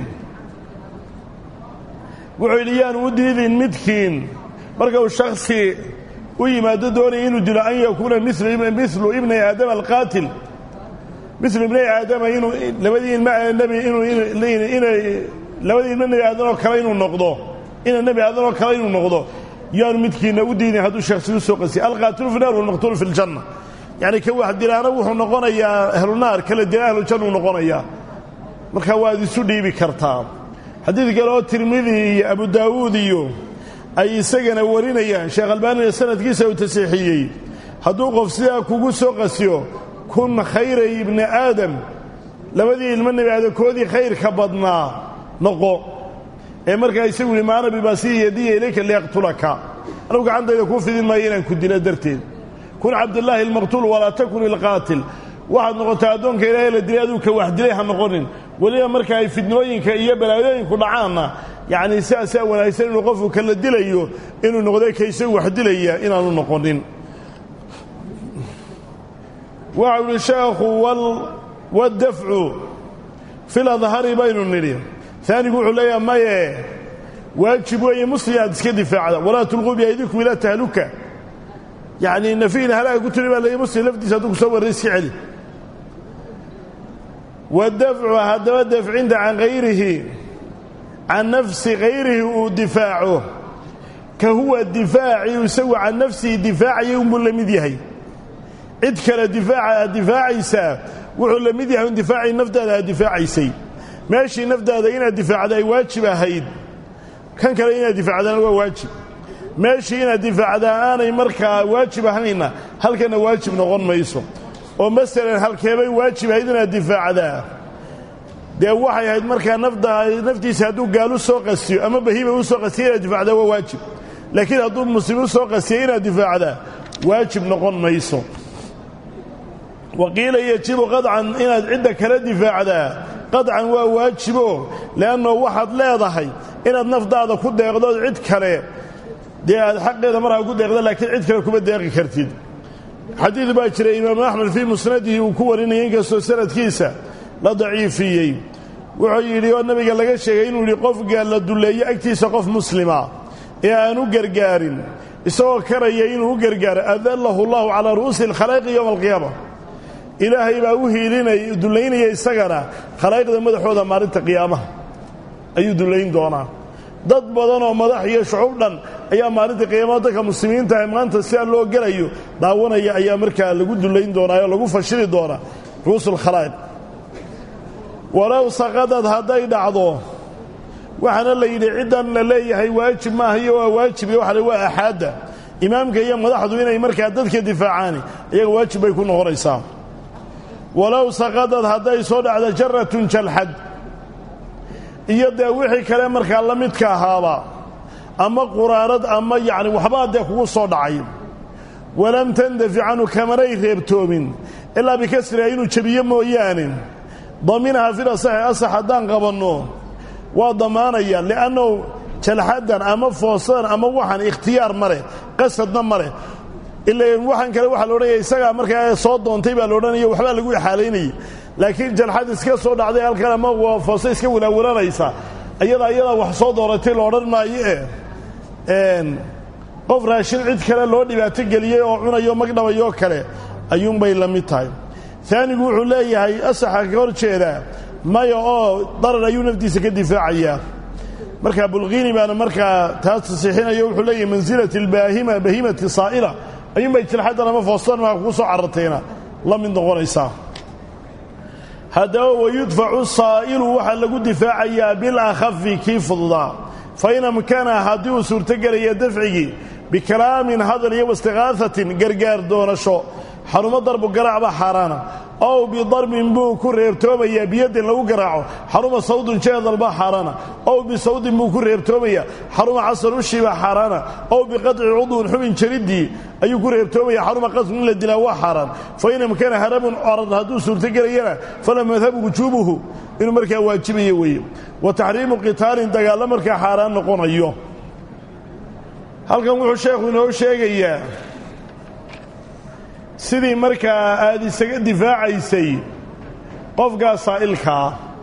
wuxuu yidhi yaanu u diidin midkiin marka uu shakhsi u yimaado doonaya inuu dilo an yakuuna milu ibni aadama alqaatil milu ibni aadama inuu labadii ilma nebi inuu inay labadii ilma nebi aadan oo kale inuu noqdo ina nebi aadan oo kale inuu noqdo yaanu midkiina u diidin hadduu shakhsi u soo qasiyo alqaatilu fi naar walmaqtuulu fi ljanna yacni ka wax dilaana wuxuu noqonayaa ahlunaar kala dila ahlujanna uu noqonayaa marka waad isu dhiibi kartaa xadiid kale oo tirmidi iyo abu daawuud iyo ay isagana warinayaan sheekh albaanina sanadkiisa uu tasiixiyey hadduu qof sidaa kugu soo qasiyo kun khayray ibni aadam labadii ilmo nebi aadamkoodii khayrka badnaa noqo ee markaa isagu yihi maana bibaasiyi yadiya ilayka liyaqtulaka anugu gacantayda kuu fidin maayo inaan ku dilo darteed kun cabdillaahi almaqtuul walaa takun ilqaatil waxaad noqotaa addoonka ilaahay la dilay aduu ka wax dilay ha noqonin weliba marka ay fidnooyinka iyo balaayooyinku dhacaanna yacnii sidaasaa wanaagsan inuu qofku kala dilayo inuu noqday ka isagu wax dilaya inaanu noqonin waxau ihi sheekhu waddafcu fil adhari baynu nidhi aanigu wuxuu leeyaha maye waajib weeye muslim aad iska difaacda walaa tulquu biaydikum ilaa tahluka yacnii nafiina halaaga ku tiri baa leeyahy muslim laftiisa hadduu ku soo warray iska celi waddafcu haddaba dafcinta can hayrihi can nafsi hayrihi uu difaaco ka huwa difaaci isagu can nafsihi difaacaya unbuu la mid yahay cid kale difaaca aad difaacaysaa wuxuu la mid yahay un difaacii naftaada aad difaacaysay meeshii naftaada inaad difaacda ay waajib ahayd kan kale inaad difaacdana waa waajib meeshii inaad difaacdaa aanay markaa waajib ahayna halkana waajib noqon mayso oo masalan halkeebay waajib ahayd inaad difaacdaa dee waxay ahayd markaa nafda naftiisa hadduu gaal u soo qasiyo ama bahiima u soo qasiyo inaad difaacdaa waa waajib laakiin hadduu muslim u soo qasiyo inaad difaacdaa waajib noqon mayso waqiila yajibu qadcan inaad cidda kala difaacdaa qadcan waa waajibo le'annoo waxaad leedahay inaad nafdaada ku deeqdood cid kale dee aad xaqeeda markaa ku deeqda laakiin cid kale kuma deeqi kartid xadiid baa jiray imaamu axmed fii musnadihi uu ku warinayay inkastoo sanadkiisa la daciifiyey wuxuu yidhi oo nabiga laga sheegay inuu yidhi qofka la dulleeyo agtiisa qof muslima ee aan u gargaarin isagoo karaya inuu u gargaaro adallahu allahu calaa ru'uusi alkhalaa'iqi yowma alqiyaama ilaahay baa u hiilinay dullaynaya isagana khalaa'iqda madaxooda maalinta qiyaamaha ayuu dullayn doonaa dad badan oo madax iyo shucub dhan ayaa maalinta qiyaamada dadka muslimiinta ah maanta sidaa loo gelayo daawanaya ayaa markaa lagu dullayn doonaa oo lagu fashili doonaa ru'uusulkhalaa'iq walow saqadad hadday dhacdo waxaana la yidhi ciddan la leeyahay waajib maaha iyo waa waajib iyo waxa waa axaadda imaamka iyo madaxdu inay markaa dadka difaacaani iyaga waajib bay ku noqonaysaa walow saqadad hadday soo dhacdo jaratun jalxad iyo dee wixii kale markaa la midka ahaaba ama quraarad ama yacni waxbaa dee kugu soo dhacay walam tandafi canhu kamanay reebtoomin ilaa bikasriha inuu jebiyo mooyaane daminaha fil asaxi asax haddaan qabanno waa damaanaya li'annahu jalxaddan ama foosadan ama waxaan ikhtiyaar ma leh qasadna ma leh ilaa waxaan kale waxa la oranayay isaga markaa soo doontay baa la oranayay waxba lagu xaaleynay laakiin jarxad iska soo dhacday halkan ma foose iska walaawalanaysa ayada ayada wax soo dooratay la oran maayo een qof raashin cid kale loo dhibaato galiyay oo cunayo magdhabayo kale ayuun bay la mid tahay ثانيgu wuxuu leeyahay asaxa ka horjeeda mayo oo darar ayuu naftiisa ka difaacaya marka bulqini baana marka taas saxiixinayo wuxuu leeyahay manzilati albahima bahimati sa'ila ayuun bay jarxadana ma foostan ma ku soo cararteena la mid noqonaysa هذا ويدفع الصائل وحا لغو دفاعيا بالاخف كيف فضلا فإن مكان هادو سورتغريا دفعي بكلام هذا يا واستغاثه غرغار دونشو حرم ضرب قرع حارانا او بضرب بو كريبتوميا بيد لو قرعو حرم صوت جاد البا حارانا او بصوت بو كريبتوميا حرم عصر وشي حارانا او بقطع عضو حبن جلدي اي كريبتوميا حرم قسم لدلا وحاران فإن مكان هرب عرض هادو سورتغريا فلم يذهب وجوبه انه marka waajibiye way وتحريم قتال دغال marka حاران noqonayo halkan wuxuu sheekhu inoo sheegayaa sidii markaa aad isaga difaacaysay qofka saa'ilka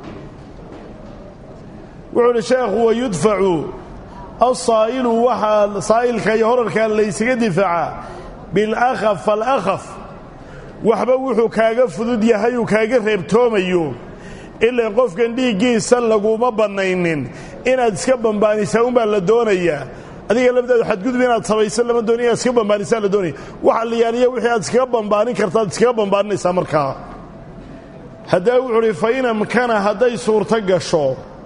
wuxuu sheekhu wayudfacu as-sa'ilu waxa saa'ilka iyo horarka la isaga difaaca bil akhaf fal akhaf waxba wuxuu kaaga fudud yahay uu kaaga reebtoomayo ilaa qofkan dhiigiisa lagu ma banaynin inaad iska bambaanisaa uma la doonayaa adiga labada xad gudub inaad sabaysan lama doonaya iska bambaanisaa la doonaya waxa la yaaniyo wixii aad iska bambaanin kartaa iska bambaaninaysa markaa hadaa wuxuu fayna makana haday suurta gasho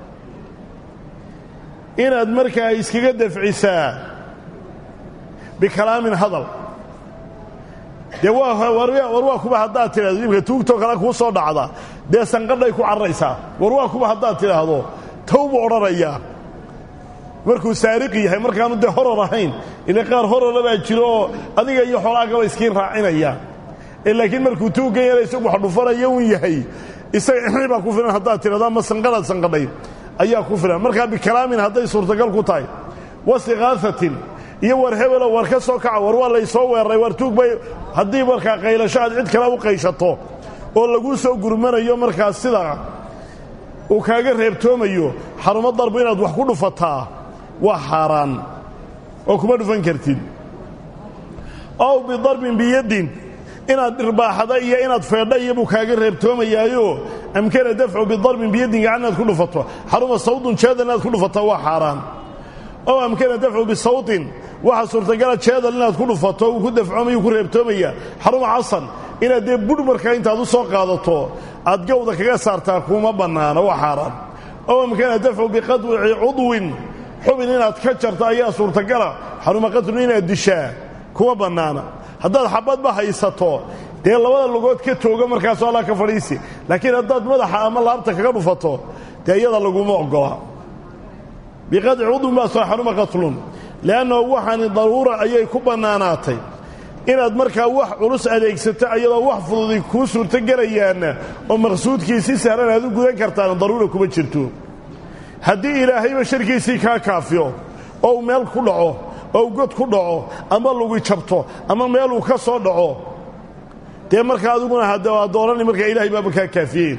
inaad markaa iskaga dafcisaa bikalaamin hadal dawaa warwa warwa kuba hadaa tiraado dibka tuugto kala ku soo dhacda de sanqadhay ku carraysaa warwa kuba hadaa tiraado tawba oranaya markuu saariq yahay markaanu de horor ahayn ila qaar horor la jiro adiga iyo xoolaaga way iskiin raacinaya laakiin markuu tuugan yahay isagu wax dhufanayo uu yahay isaga inaba ku filan hadaa tirada ma sanqalad sanqadhay ayaa ku filan marka bi kalaamin haday suurtagal ku tahay wasiqaafatin iyo war hebel war ka soo kaca war waa la soo weeray war tuug bay hadii marka qaylashaad cid kale u qayshato oo lagu soo gurmanayo marka sida uu kaaga reebtoomayo xarumo darbo inaad wax ku dhufataa وحرام او كما دفن كرتين او بضرب بيد ان ارباحدا iyo inaad feedhay buu kaaga reebtoomayaayo amkana dafcu bidarb biyad gacanaad ku dhufato xaruma sawdun jeedanaad ku dhufato waa xaraan oo amkana dafcu bisawtin waxa suurtagal jeedal inaad ku dhufato uu ku dafcoomayo ku reebtoomaya xaruma casan inaad dib bud marka intaad u soo qaadato aad gowda kaga saartaa kuma banaana waa xaraan oo amkana dafcu biqadwi udwin xubin inaad ka jarto ayaa suurtagala xaruma qatl inaad dishaa kuwa banaana haddaad xabad ba haysato dee labada lugood ka tooga markaas oo la ka fadhiisi laakiin haddaad madaxa ama laabta kaga dhufato dee iyada laguma ogola biqadci udun ma soo xaruma qatlun laana waxaan daruura ayay ku banaanaatay inaad markaa wax culus adeegsato ayadoo wax fudud ku suurtagelayaan oo maqsuudkiisa saaran aad u gudan kartaan daruura kuma jirto haddii ilaahay ba sharkiisii ka kaafiyo oo meel ku dhaco oo god ku dhaco ama lagu jabto ama meel uu ka soo dhaco dee marka adiguna hadaa dooran marka ilaahay baa ka kaafiyay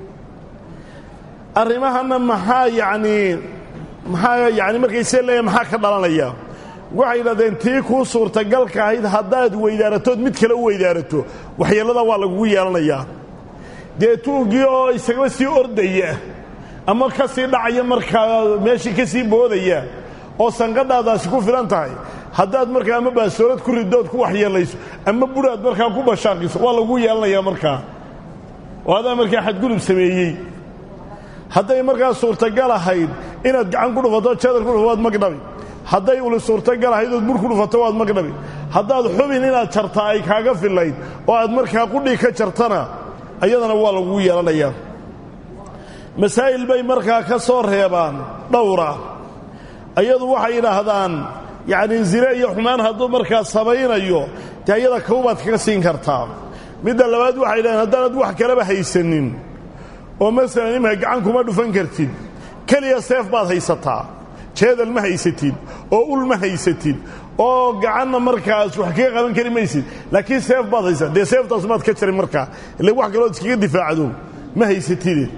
arimahana maxaa yaani maxaa yaani markay seelay maxaa ka dhalanaya waxay yiraahdeen tii ku suurtagalka ahayd hadaad weydaarato mid kale u weydaarato waxyeelada waa lagu yeelanayaa dee tuugii oo isaga sii ordaya ama ka sii dhacaya marka meeshii ka sii boodaya oo sanqadhaadaasi ku filan tahay haddaad markaa ama baasoorad ku ridood ku waxyeelayso ama buraad markaa ku bashaaqiso waa lagu yeelanayaa markaa oo adaa markaa xadgudub sameeyey hadday markaa suurtagal ahayd inaad gacan ku dhufato jeedar ku dhufato waad magdhabi hadday ula suurtagal ahayd ood bur ku dhufato waad magdhabi haddaad xubin inaad jartaa ay kaaga filayd oo aad markaa qudhii ka jartana ayadana waa lagu yeelanayaa masaa'il bay markaa ka soo reebaan dhowra ayadu waxay yiraahdaan yaani zina iyo xumaan hadduu markaa samaynayo taayada koobaad kaga siin kartaa midda labaad waxay yiraahdaan haddaad wax kale ba haysanin oo masalan ima gacan kuma dhufan kartid kaliya seef baad haysataa jeedal ma haysatid oo ul ma haysatid oo gacanna markaas wax kaga qaban kari maysid laakiin seef baad haysaa dee seeftaas maad ka jarin markaa ilaa wax kaloo iskaga difaacdo ma haysatide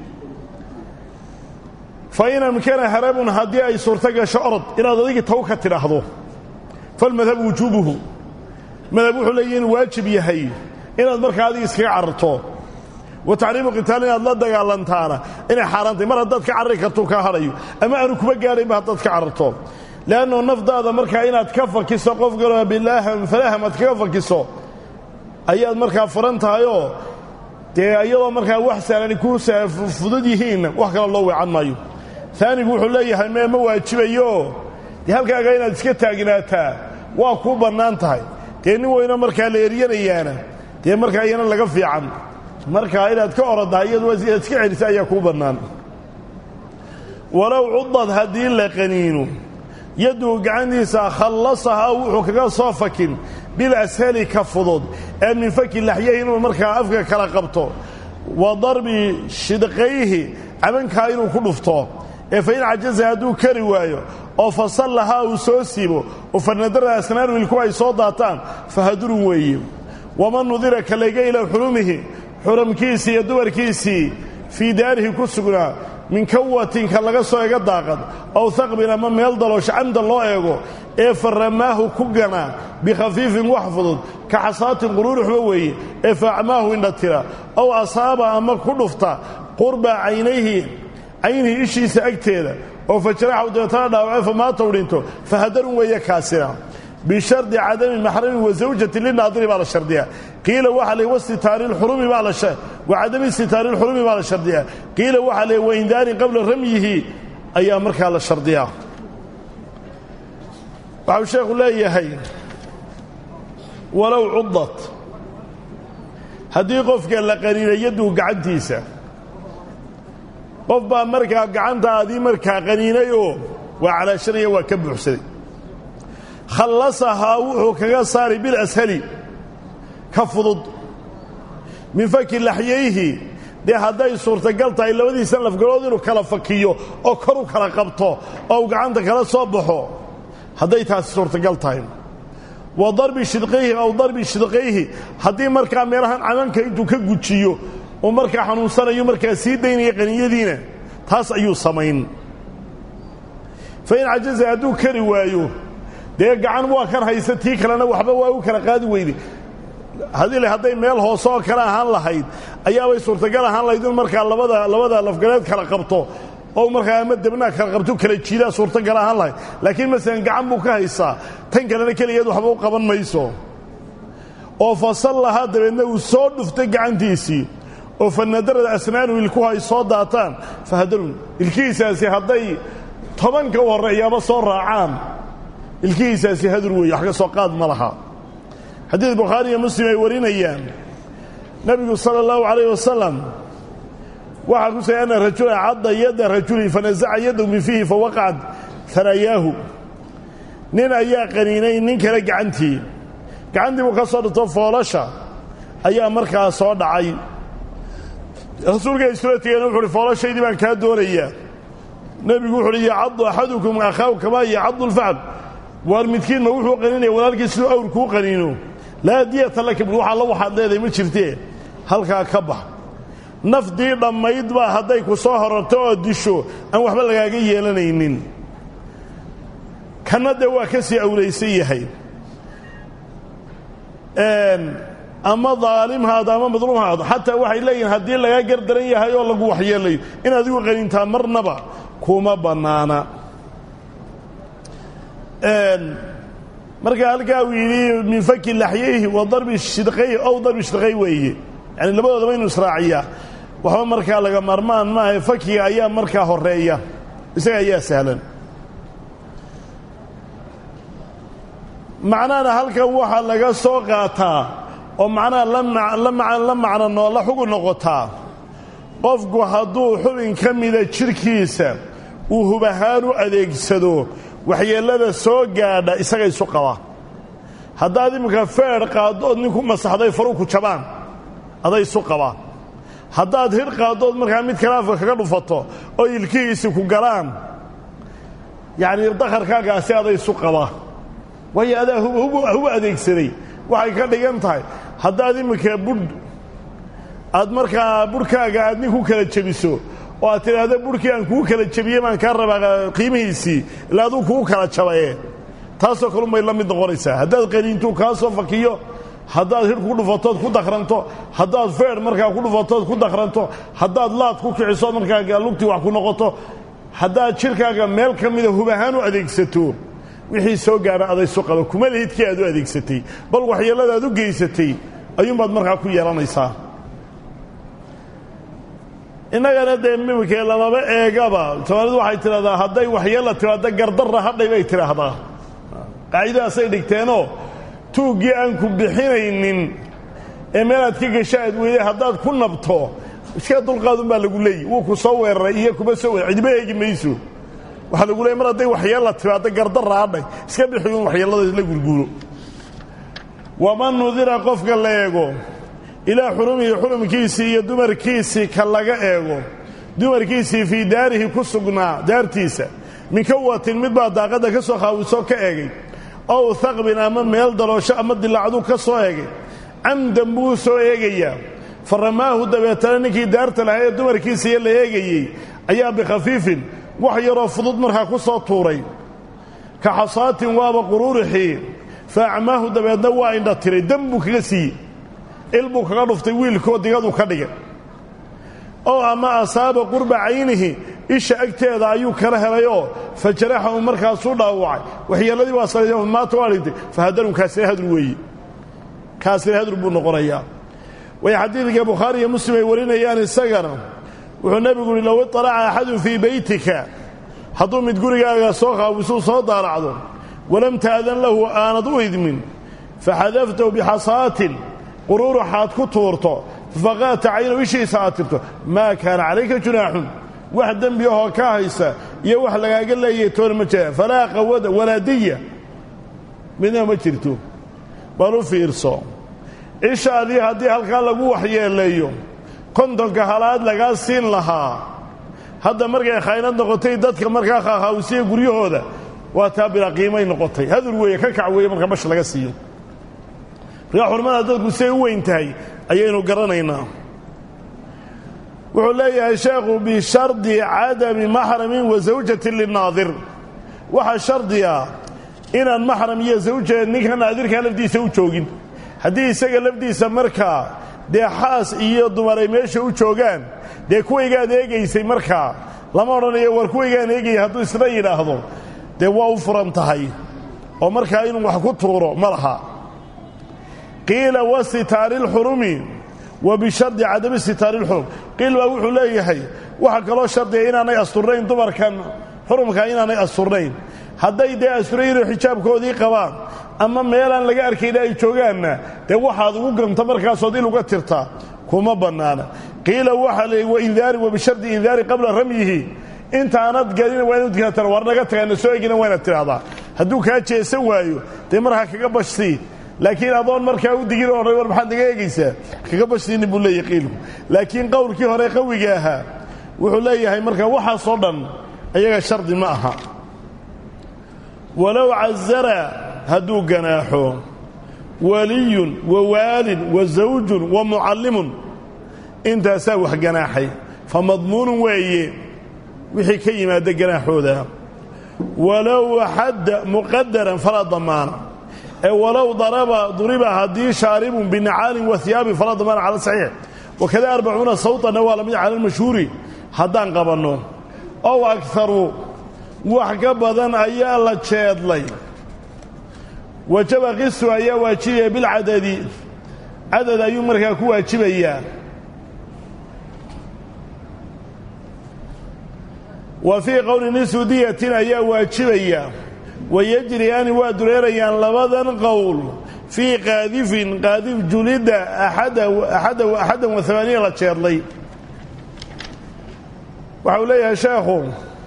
fa in amkana harabun haddii ay suurto gasho orod inaad adigii taw ka tidhaahdo falmadhabu wujuubuhu madhab wuxuu leeyahy inuu waajib yahay inaad markaa adiga iskaga cararto wa taxriimu qitaal inaad la dagaalantaana inay xaaraantay mar haddaad ka carari kartuu kaa hadhayo ama aanu kuma gaadhaynba haddaad ka cararto leannu nafdaada markaa inaad ka fakiso qof galoo bilaahan falaham aad kaga fakiso ayaad markaa furan tahayoo dee iyadoo markaa wax saalani ku fudud yihiinna wax kale loo weecan maayo aanigu wuxuu leeyahay mee ma waajibayo dee halkaaga inaad iska taagnaataa waa kuu bannaan tahay dee nin weyno markaa la eryanayaana dee markaa iyana laga fiican markaa inaad ka oroddaa iyadu inaad iska celisa ayaa kuu bannaan walow cudad haddii la qaniino yaduu gacantiisa khallasahaa wuxuu kaga soo fakin bilashali ka fudud ee min faki laxyahi inuu markaa afka kala qabto wa darbi shidqayhi cabankaa inuu ku dhufto ee fa in cajaza hadduu kari waayo oo fasallahaa uu soo siibo oo fanadara asnaanu ilku ay soo daataan fahadurun weeye waman nudira kalayga ilaa xurumihi xuramkiisii iyo dumarkiisii fii daarihi ku sugnaa min kawatinka laga soo ega daaqad aw haqbin ama meel daloosh camdan loo eego ee faramaahu ku ganaa bikhafiifin wax fudud ka xasaatin quruuruxba weeye ee faacmaahu indhatira aw asaaba ama ku dhufta qurba caynayhi caynihii ishiisa agteeda oo fajaraxu deetana dhaawace famaataw dhinto fahadarun weeye kaasina bishardi cadami maxramin wa zawjati linaadiri baa la shardiyaa qiila waxaa le wastitaari lxurumi baa la wa cadami istitaari lxurumi baa la shardiyaa qiila waxaa le waindaarin qabla ramyihi ayaa markaa la shardiyaa waxau sheekhu leeyahay walow cudad haddii qofka la qaniina yaduu gacantiisa qof baa markaa gacantaadii markaa qaniinay oo waa calaashanaya waa ka buuxsaday khallasahaa wuxuu kaga saaray bilashali ka fudud min faki laxyayhi dee hadday suurtagal tahay labadiisan lafgalood inuu kala fakiyo oo kor u kala qabto oo uu gacanta kala soo baxo hadday taasi suurtagal tahay wa darbi shidqayhi aw darbi shidqayhi haddii markaa meelahan camanka intuu ka gujiyo oo markaa xanuunsanayo markaa sii daynaya qaniyadiina taas ayuu samayn fa in cajaza hadduu kari waayo dee gacan waa kan haysa tii kalena waxba waa u kala qaadi weyday haddii le hadday meel hoose oo kale ahaan lahayd ayaabay suurtagal ahaan lahayd in markaa labada labada lafgaleed kala qabto oo markaa ama debnaa kala qabto kala jiidaa suurtagal ahaan lahayd laakiin masalan gacan buu ka haysaa tan kalena keligeed waxba u qaban mayso oo fasallahaa dabeedna uu soo dhuftay gacantiisii oo fanadarada asnaanu ilkuhu ay soo daataan fahadarun ilkihiisaasi hadday tobanka u horreeyaaba soo raacaan ilkihiisaasi hadur weeye wax ka soo qaad ma laha xadiid bukhaari iyo muslim ay warinayaan nebigu sala allahu calayh wasalam waxaa ku say ana rajula cadda yadda rajulin fanasaca yaddahu min fiihi fawaqacat hanayaahu nin ayaa qaniinay nin kale gacantii gacantii buu ka soo dhito foolasha ayaa markaa soo dhacay rasuulka isula tegeen wuxu uhi foolashaydii baan kaa doonayaa nebigu wuxu uhi yacaddu axadukum akhaahu kamaa yacaddu lfacl waar midkiin ma wuxuu qaniinaya walaalkii siduu awr kuu qaniino laa diyata laka bil wax alla waxaad leedahay ma jirtee halkaa ka bax nafdii dhammayd baa hadday ku soo horarto oo disho aan waxba lagaaga yeelanaynin kanna dee waa ka sii awlaysan yahay ama daalimhaada ama madluumhaada xataa waxay leeyihiin haddii lagaa gardaran yahay oo lagu waxyeelayo in adigu qaniintaa marnaba kuma bannaana marka halkaa uu yidhi min faki laxyayhi wa darbi shidqayhi ow darbi shidqay weeye yani labadoodaba inu israaciyaa waxba markaa laga maarmaan maaha fakiga ayaa markaa horeeya isaga ayaa sahlan macnahana halkan waxaa laga soo qaataa oo macnaha la macno la xugun noqotaa qofku hadduu xubin ka mida jidhkiisa uu hub ahaan u adeegsado waxyeellada soo gaadha isaga isu qaba haddaad iminka feedh qaaddood ninku masaxday faru ku jabaan aday isu qaba haddaad hidh qaaddood markaa mid kale afka kaga dhufato oo ilkihiisi ku galaan yacnii dakharkaagaasi aday isu qaba way adaa huwa huwa adeegsaday waxay ka dhigan tahay haddaad imika budh aad markaa budhkaaga aad nin ku kala jabiso oo aad tiraahdo budhkii aan kuu kala jabiyey baan kaa rabaa qiimihiisii ilaa aduu kuu kala jabaye taasoo kale umay la mid noqonaysaa haddaad qaniintuu kaa soo fakiyo haddaad hidh ku dhufatood ku dakranto haddaad feedh markaa ku dhufatood ku dakranto haddaad laad ku kicisood markaa lugtii wax ku noqoto haddaad jidhkaaga meel ka mida hub ahaan u adeegsato wixii soo gaadha adaysu qaba kuma lihidkii aad u adeegsatay bal waxyeellada aad u geysatay ayuunbaad markaa ku yeelanaysaa innagana dee mimikee lamaba eegaba soomaalidu waxay tidhahdaa hadday waxyeella timaadda gardarra hadhay bay tidhaahdaa qaacidadaasay dhigteenoo tuuggii aan ku bixinaynin ee meelaad ka gasha aad weyday haddaad ku nabto iska dulqaadunbaa lagu leeyi wuu ku soo weeraray iyo kuma soo weeray cidiba eegi mayso waxaa lagu leeyay mar hadday waxyeella timaadda gardarra hadhay iska bixiyuun waxyeellada isla gurguuro waman nudira qofka la eego ilaa xurumihi xurumkiisii iyo dumarkiisii ka laga eego dumarkiisii fii daarihi ku sugnaa daartiisa min kawatin mid baa daaqadda ka soo khaawisoo ka eegay ow haqbin ama meel daloosho ama dilaacdu ka soo eegay camdan buu soo eegayaa fa ramaahu dabeetana ninkii daarta lahaa ee dumarkiisiiyo la eegayey ayaa bikhafiifin wax yaroo fudud markaa ku soo tuuray ka xasaatin waaba quruurixii fa acmaahu dabeedna waa indha tiray dam buu kaga siiyey il buu kaga dhuftay wiilkoo digadu ka dhigay oo ama asaaba qurba caynihi isha agteeda ayuu kala helayoo fa jaraxahu markaasuu dhaawacay waxyeelladii waa sal maata waa dhigtay fa hadarun kaasina hadur weeye kaasina hadur buu noqonayaa way xadiidka bukhaari iyo muslim ay warinayaan isagana wuxuu nebigu yihi low iطalaca axadun fii beytika hadduu mid gurigaaga soo khaawisuu soo daalacdo walam ta'dan lahu aanad u idmin faxadaftahu bixasaatin quruuruxaad ku tuurto faqaata caynahu ishiisa aad tirto maa kaana calayka junaaxun wax dembi ahoo ka haysa iyo wax lagaaga leeyay toona ma jiraan falaa qawada walaa diya midna ma jirto bal u fiirso ishaadii haddii halkaa lagu waxyeeleeyo kontonka halaad lagaa siin lahaa hadda markay khaynad noqotay dadka markaa khaakhawisiya guryahooda waa taa bilaa qiimay noqotay hadur weeye ka kac weeye marka bash laga siiyo markaa xurmada dadku siay u weyn tahay ayaynu garanaynaa wuxuu leeyahay sheekhu bishardi cadami maxramin wa zawjatin linaadir waxaa shardiga inaan maxram iyo zawja ninka naadirkaa lafdiisa u joogin haddii isaga lafdiisa markaa dee xaas iyo dumar ay meesha u joogaan dee kuwaygaad eegaysay markaa lama odhanayo war kuwaygaan eegaya hadduu isna yidhaahdo dee waa u furan tahay oo markaa inuu wax ku tuuro ma laha qiila wasitaari اlxurumi wa bishardi cadami sitaari اlxurum qiil baa wuxuu leeyahay waxaa kaloo shardiga inaanay asturnayn dumarkan xurumka inaanay asturnayn hadday dee asturayinoo xijaabkoodii qabaan ama meelaan laga arkayna ay joogaanna dee waxaad ugu ganta markaasood il uga tirtaa kuma bannaana qiila waxaa leeyay waindaari wa bishardi indaari qabla ramyihi intaanad gelina waa inu dikaatan war naga tagaana soo egina waa inaad tidhaahdaa hadduu kaa jeesan waayo dee markaa kaga bashsii laakiin adoon markaa u digin oo war maxaad naga eegaysaa kaga bashsiini buu leeyahay qiilku laakiin qowlkii hore qawiga ahaa wuxuu leeyahay markaa waxaasoo dhan ayaga shardi ma aha walow cazara hadduu ganaaxo waliyun wa waalin wa zawjun wa mucallimun intaasaa wax ganaaxay fa madmuunun weeye wixii ka yimaada ganaaxooda walow xadda muqadaran falaa damaana ee walow daraba duriba haddii shaaribun binacaalin wa hiyaabin falaa damaana cala saxiix wakada arbacuuna sawtanna waa lamid cala almashhuuri haddaan qabanno ow akaru wax ka badan ayaa la jeedlay wajaba qisu ayaa waajibaya bilcadadi cadad ayuu markaa ku waajibayaa wa fii qowli nisu diyatin ayaa waajibaya wayajriyaani waa dureerayaan labadan qowl fii qaadifin qaadif julidda axadan wa amaaniya la jeedlay waxa uu leeyahay sheekhu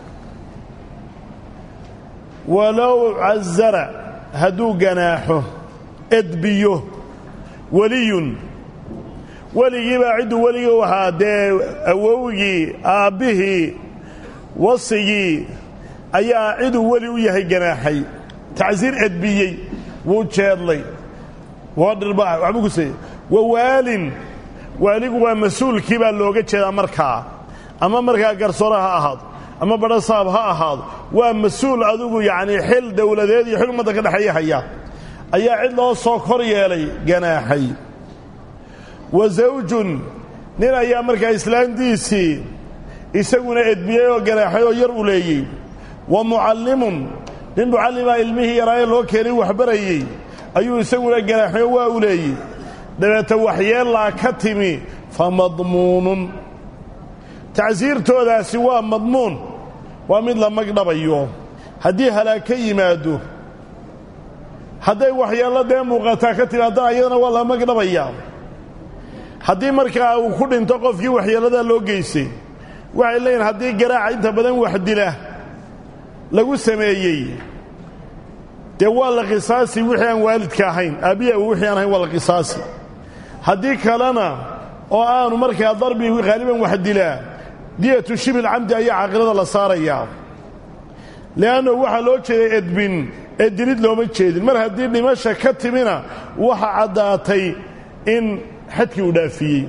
walow cazara hadduu ganaaxo edbiyo weliyun weligii baa cidduu weligii u ahaa dee awowgii aabbihii wasigii ayaa ciduu weli u yahay ganaaxay tacsiir edbiyey wuu jeedlay waa dhirbaax waxbuu ku sameeyey wawaalin waaligu waa mas-uulkii baa looga jeedaa markaa ama markaa garsoore ha ahaado ama badhasaab ha ahaado waa mas-uul adigu yacnii xil dowladeed iyo xil ummadda ka dhexeeya haya ayaa cid loo soo kor yeelay ganaaxay wa zawjun nin ayaa markaa islaantiisii isaguna edbiyey oo ganaaxay oo yar u leeyey wa mucallimun nin mucallimaa ilmihii yaraaye loo keenay waxbarayey ayuu isaguna ganaaxayo waa u leeyey dabeeta waxyeellaa ka timi fa madmuunun tacsiirtoodaasi waa madmuun waa mid la magdhabayo haddii halaag ka yimaado hadday waxyeello dee muuqataa ka timaadana ayadana waa la magdhabayaa haddii markaa uu ku dhinto qofkii waxyeelladaa loo geystay waxay leeyihin haddii garaaca inta badan wax dila lagu sameeyey dee waa la qisaasi wixii aan waalidka ahayn aabbiya wixii aan ahayn waa la qisaasi haddii kalena oo aanu markaa darbi qaaliban wax dilaa diyatu shibil camdi ayaa caaqilada la saarayaa le'anno waxaa loo jeeday edbin ee dilid looma jeedin mar haddii dhimasha ka timina waxa caddaatay in xadkii uu dhaafiyey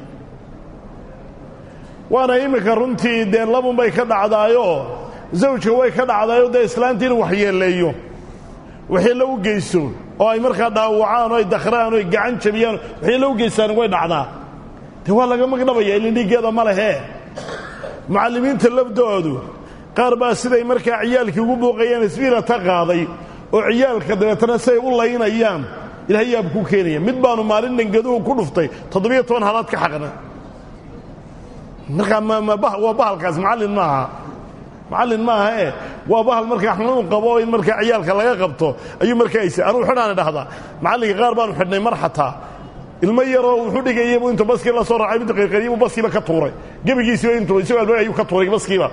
waana iminka runtii dee labunbay ka dhacdaayoo zawjka way ka dhacdaayoo dee islaantii inuu waxyeeleeyo waxyeello u geysto oo ay markaa dhaawacaan oo ay dakhraan oo ay gacan jabiyaan waxyeello u geystaan way dhacdaa dee waa laga magdhabaya ilin dhiiggeeda ma lehee mucallimiinta labdoodu qaar baa siday markaa ciyaalkii ugu buuqayeen isbiilata qaaday oo ciyaalka dabeetana siday u laynayaan ilahay yaab ku keenaya mid baanu maalin dhangaduhu ku dhuftay toddobiyo toban halaad ka xaqna markaa waa bahalkaas macallin maaha macallin maaha e waa bahal markaa xanuun qabo in markaa ciyaalka laga qabto ayuu markaa is anuu xidhaana dhahdaa macallinka qaar baanu xidhnay mar xataa ilmo yaroo wuxuu dhigaybu intuu baskii la soo raacay miduu qayqaydiybu baskiiba ka tuuray gebigiisiiba intuu isagoo albaag ayuu ka tuuray baskiiba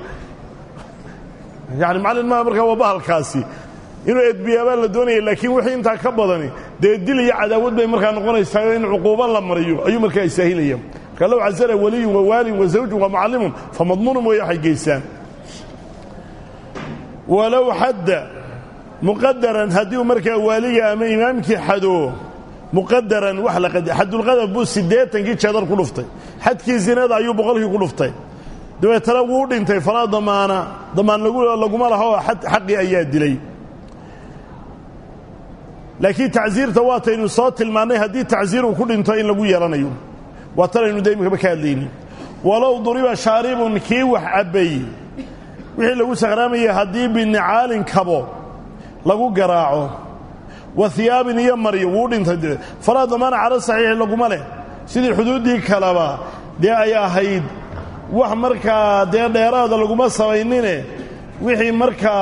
yani macallin maaha markaa waa bahalkaasi inuu edbiyaabaa la doonaya laakiin wixii intaa ka badani dee dil iyo cadaawad bay markaa noqonaysaa in cuquubo la mariyo ayuu markaa isaahilaya marka low casala waliyun wa waalin wa zawjun wa mucallimun fa madmuunun mooye waxay geysaan walow xadda muqadaran haddii markaa waaliga ama imaamkii xado muqadaran wax la qadar xadulqadaf buu siddeetankii jeedar ku dhuftay xadkii zinada ayuu boqolkii ku dhuftay dabeetana wuu dhintay falaa damaana damaan laguma laha oo xaqii ayaa dilay laakiin tacsiirta waataynu soo tilmaannay haddii tacsiir uu ku dhinto in lagu yeelanayo waa tanaynu daymikaba ka hadlaynin walow duriba shaaribun kii wax cabbay wixii lagu sakhraamaya haddii binicaalin kabo lagu garaaco wa hiyaabin iyo maryo wuu dhintay falaa damaana cala saxiixi laguma leh sidii xuduuddii kaleba dee ay ahayd wax markaa dee dheeraada laguma samaynine wixii markaa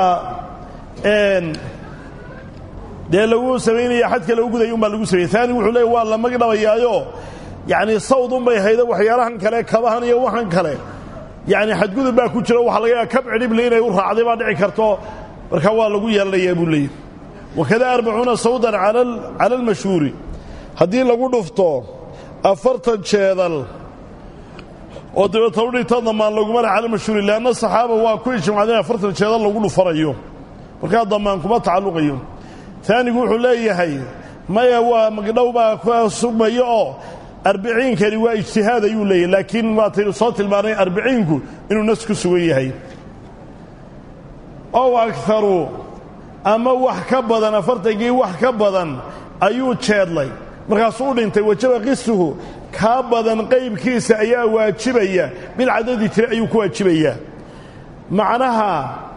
dee lagu samaynaya xadka lagu gudaya un baa lagu sameeyey taani wuxuu leeya waa la magdhabayaayo yacnii sawd un bay hayda waxyaalahan kale kabahan iyo waxan kale yacni xadgudub baa ku jiro waxa laga yaaba kab cidhible inay u raacday baa dhici karto markaa waa lagu yeelanayaa buu leeyahy wakada arbacuuna sawdan cala almashhuuri haddii lagu dhufto afartan jeedal oo dabeeta u dhinta damaan laguma leh cala almashhuuri leanna saxaaba waa ku ijmacdeen afartan jeedal lagu dhufanayo markaa damaan kuma tacalluqayo taanigu wuxuu leeyahay maya waa magdhow baa ku sugmayo oo arbiciinkani waa ijtihaad ayuu leeyahay laakiin waataynu soo tilmaanay arbiciinku inuu nas ku sugan yahay ow akaru ama wax ka badan afartankii wax ka badan ayuu jeedlay markaasuu u dhintay wajaba qisuhu kaa badan qaybkiisa ayaa waajibaya bilcadadi jira ayuu ku waajibayaa macnaha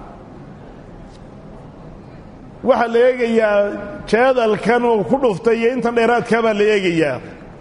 waxaa la eegayaa jeedalkan uu ku dhuftay iyo intan dheeraadkaa baa la eegayaa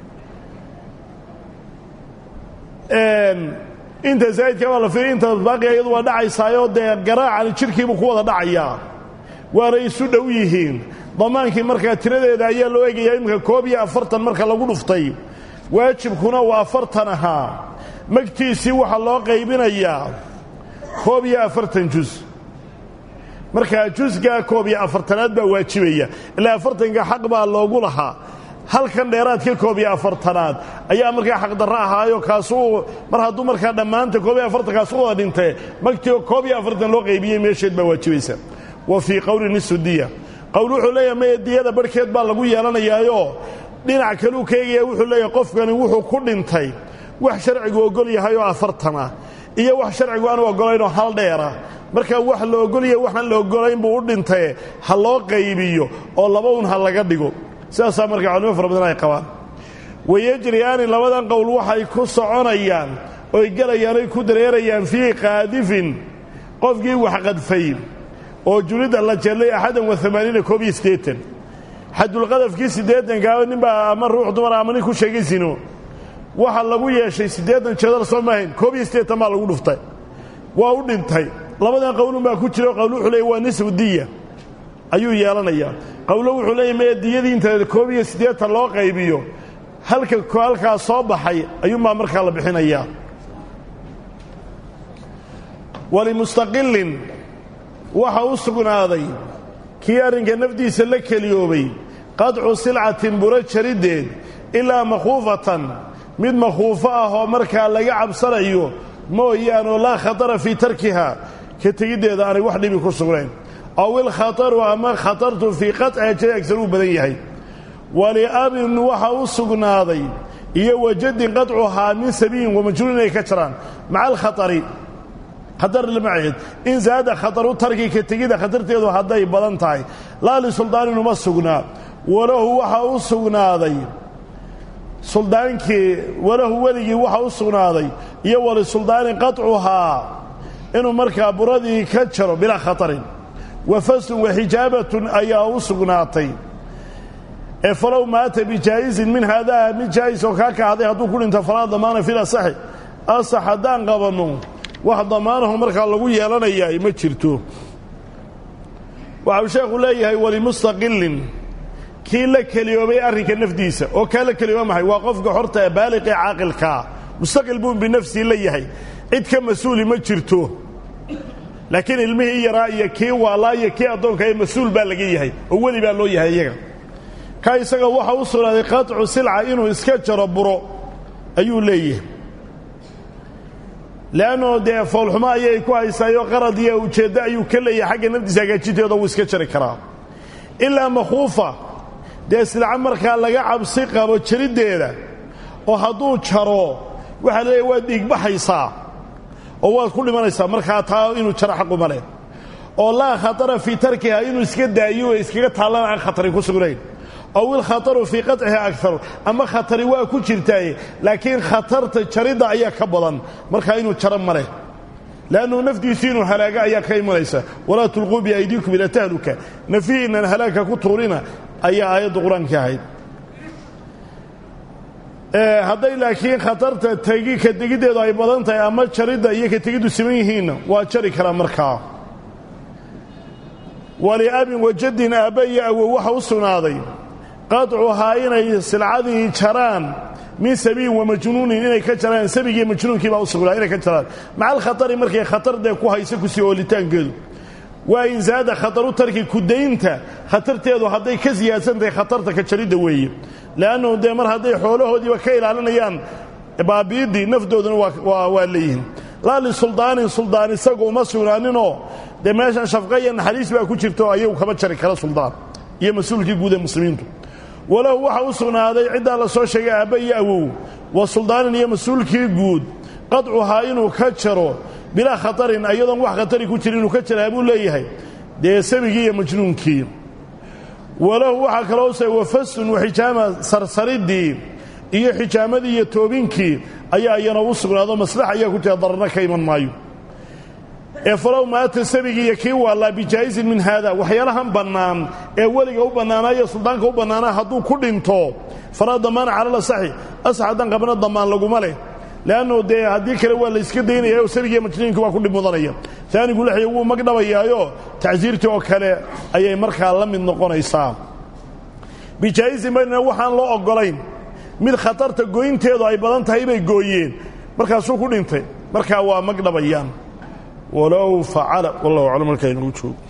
inta zaa'idka baa la fiiriy inta baaqiya iyadu waa dhacaysaayo dee garaacani jidhkiibuu ku wada dhacayaa waanay isu dhow yihiin damaankii markaa tiradeeda ayaa loo eegayaa iminka koob iyo afartan marka lagu dhuftay waajibkuna waa afartan ahaa magtiisii waxaa loo qaybinayaa koob iyo afartan jus markaa jusgaa koob iyo afartanaad baa waajibaya ilaa afartanka xaq baa loogu lahaa halkan dheeraadka koob iyo afartanaad ayaa markaa xaqdarro ahaayo kaasuu mar hadduu markaa dhammaanta koob iyo afartankaas u wada dhintee magtii koob iyo afartan loo qaybiyey meesheed baa waajibaysa wa fii qowli nisfu diya qowl wuxuu leeyahay ma diyada barkeed baa lagu yeelanayaayo dhinac kale uu keegaya wuxuu leeyahay qofkani wuxuu ku dhintay wax sharcigu ogol yahay oo afartan ah iyo wax sharcigu aan ogolayn oo hal dheera marka wax la ogol yahay waxaan la ogolayn buu u dhintay ha loo qaybiyo oo laba un hal laga dhigo sidaas marka culimo fara badan ay qabaan wayajriyaani labadan qowl waxay ku soconayaan oo galayaan ay ku dareerayaan fi qaadifin qofkii wax qadfay oo julida la jeelay axadan wa thamaaniina koob iyo siddeetan xadul qadafkii siddeetan gaaba ninba ama ruux dumar ama nin ku sheegay sino waxa lagu yeeshay siddeetan jeedal Soomaaliyeed koob iyo siddeetan ma lagu dhuftay waa u dhintay labadan qowl ma ku jiro qowl wuxuu leeyahay waa nisbu diya ayuu yeelanayaa qowl wuxuu leeyahay diyadii inta koob iyo siddeetan loo qaybiyo halka halka soo baxay ayuu ma markaa la bixinayaa wali mustaqillin waxa uu sugnaaday kii arinka nafdiisa la kaliyoobay qadcu silcatin burajarideed ilaa makhufatan mid makhuufa ah oo markaa laga cabsanayo mooyaane la khatara fi tarkiha ka tagideeda aanay wax dhibi ku sugnayn aw il khataru ama khatartu fi qat'i jay aksaru badan yahay wali abin waxa uu sugnaaday iyo wajadin qadcuha min sabiin wa majruun ay ka jiraan maca al khatari خطر المعيد إن زاد خطر تركي كتجد خطرته هذا بدن تاعي لا لسلطان نمسقنا وله وحى أسقنا ذي سلطان كي وله ولي وحى أسقنا ذي يول السلطان قطعها إنه مركب بردي كتشر بلا خطر وفصل وحجابة أي أسقناطي فلو مات بجائز من هذا من جائز وكاك هذا هذو كل انت فراد ضمانه في الصحيح أصح دان قبنو wax damaanahu marka lagu yeelanayaa ma jirto waxa sheekhu leeyahay wali mustaqillin kii la kaliyoobay arrinka nafdiisa oo kala kaliyoobay maxay waa qofka horta baaliqi aqalka mustaqil buu binafsi leeyahay cid ka mas'uul ma jirto laakiin ilmihi yaraa iyo kii waalaa iyo kii adoonka ay mas'uul baa laga yahay oo wali baa loo yahay iyaga ka isaga waxa uu suulaaday qat'u sil'a inuu iska jaro buro ayuu leeyahay لأنه ده فالحما يكون يسايو قردية وجدة يكلي حاجة نفس هجتي هذا ويسكتشر كرام إلا مخوفة ده العمر كان لقى بثقة وتشرد ده وهدو شرو وحلا يوديك بحيصا هو كل ما يسمى مرخاتها إنه شرح حقه ماله والله خطر في تركها إنه يسكت ده أيوه يسكت حالا عن خطر يكون سجرين أو الخطر في قطعها أكثر أما خطر واكو جرتاي لكن خطرت تشرد أيا كبضا مرخا إنه تشرم ماله لأنه نفدي سينو هلاقا أيا كيم ليس ولا تلقوا بأيديكم إلى تهلكة نفي إن الهلاك كتورنا أيا آيات القرآن كهيد هذا لكن خطرت تجي كتجد أي بدن تي أما تشرد أيا كتجد سميهين وأشري كلام مرخا ولأب وجد أبي أو وحوصنا هذا قطعها إني سلعذه شران من سبي ومجنون إني كشران سبي مجنون كيف أوصله إني كشران مع الخطر مركي خطر ده كوه يسكو سيولتان قل وإن زاد خطر ترك كدينته خطرت هذا هذا كزياسة ده خطرتك كشريد ويه لأنه ده مر هذا حوله دي وكيل على نيان بابيدي نفدو وواليهم لا للسلطان سلطان سقوا مسؤولانينه ده ماشان شفقيا حديث بقى كجرتو أيه وكما شرك على سلطان يا مسؤول كي جود المسلمين ولا هو حوصنا هذا عند الله سو شيء أبي أبو والسلطان يا مسؤول كي جود قطعها إنه كشروا بلا خطر أيضا واحد خطر كتيرين وكشر أبو ليه ده سبيجي مجنون كي ولا هو حكروسه وفسن وحجامة صرصريدي إيه حجامة دي يتوبين كي أي أي نوصل هذا مصلحة أيه كتير ضرنا كيمن مايو فلو مات سبيجي يكي والله بجائز من هذا وحيالهم بنان أولي أو بنانا يا سلطان أو بنانا هدو كل انتو فلا ضمان على الصحيح أسعدا قبل الضمان لقوا ماله لأنه ده هديك الأول يسكدين يا سبيجي مجنين كوا كل مضرية ثاني يقول حي هو مقدم يايو تعزيرته وكله أي مرخى لم النقون إسام بجائز من وحان لا أقولين من خطر تجوين تيضا أي بدن تهيب يجوين مرخى سو كل انت مرخى هو مقدم يان ولو فعل والله أعلم الكائن وجهه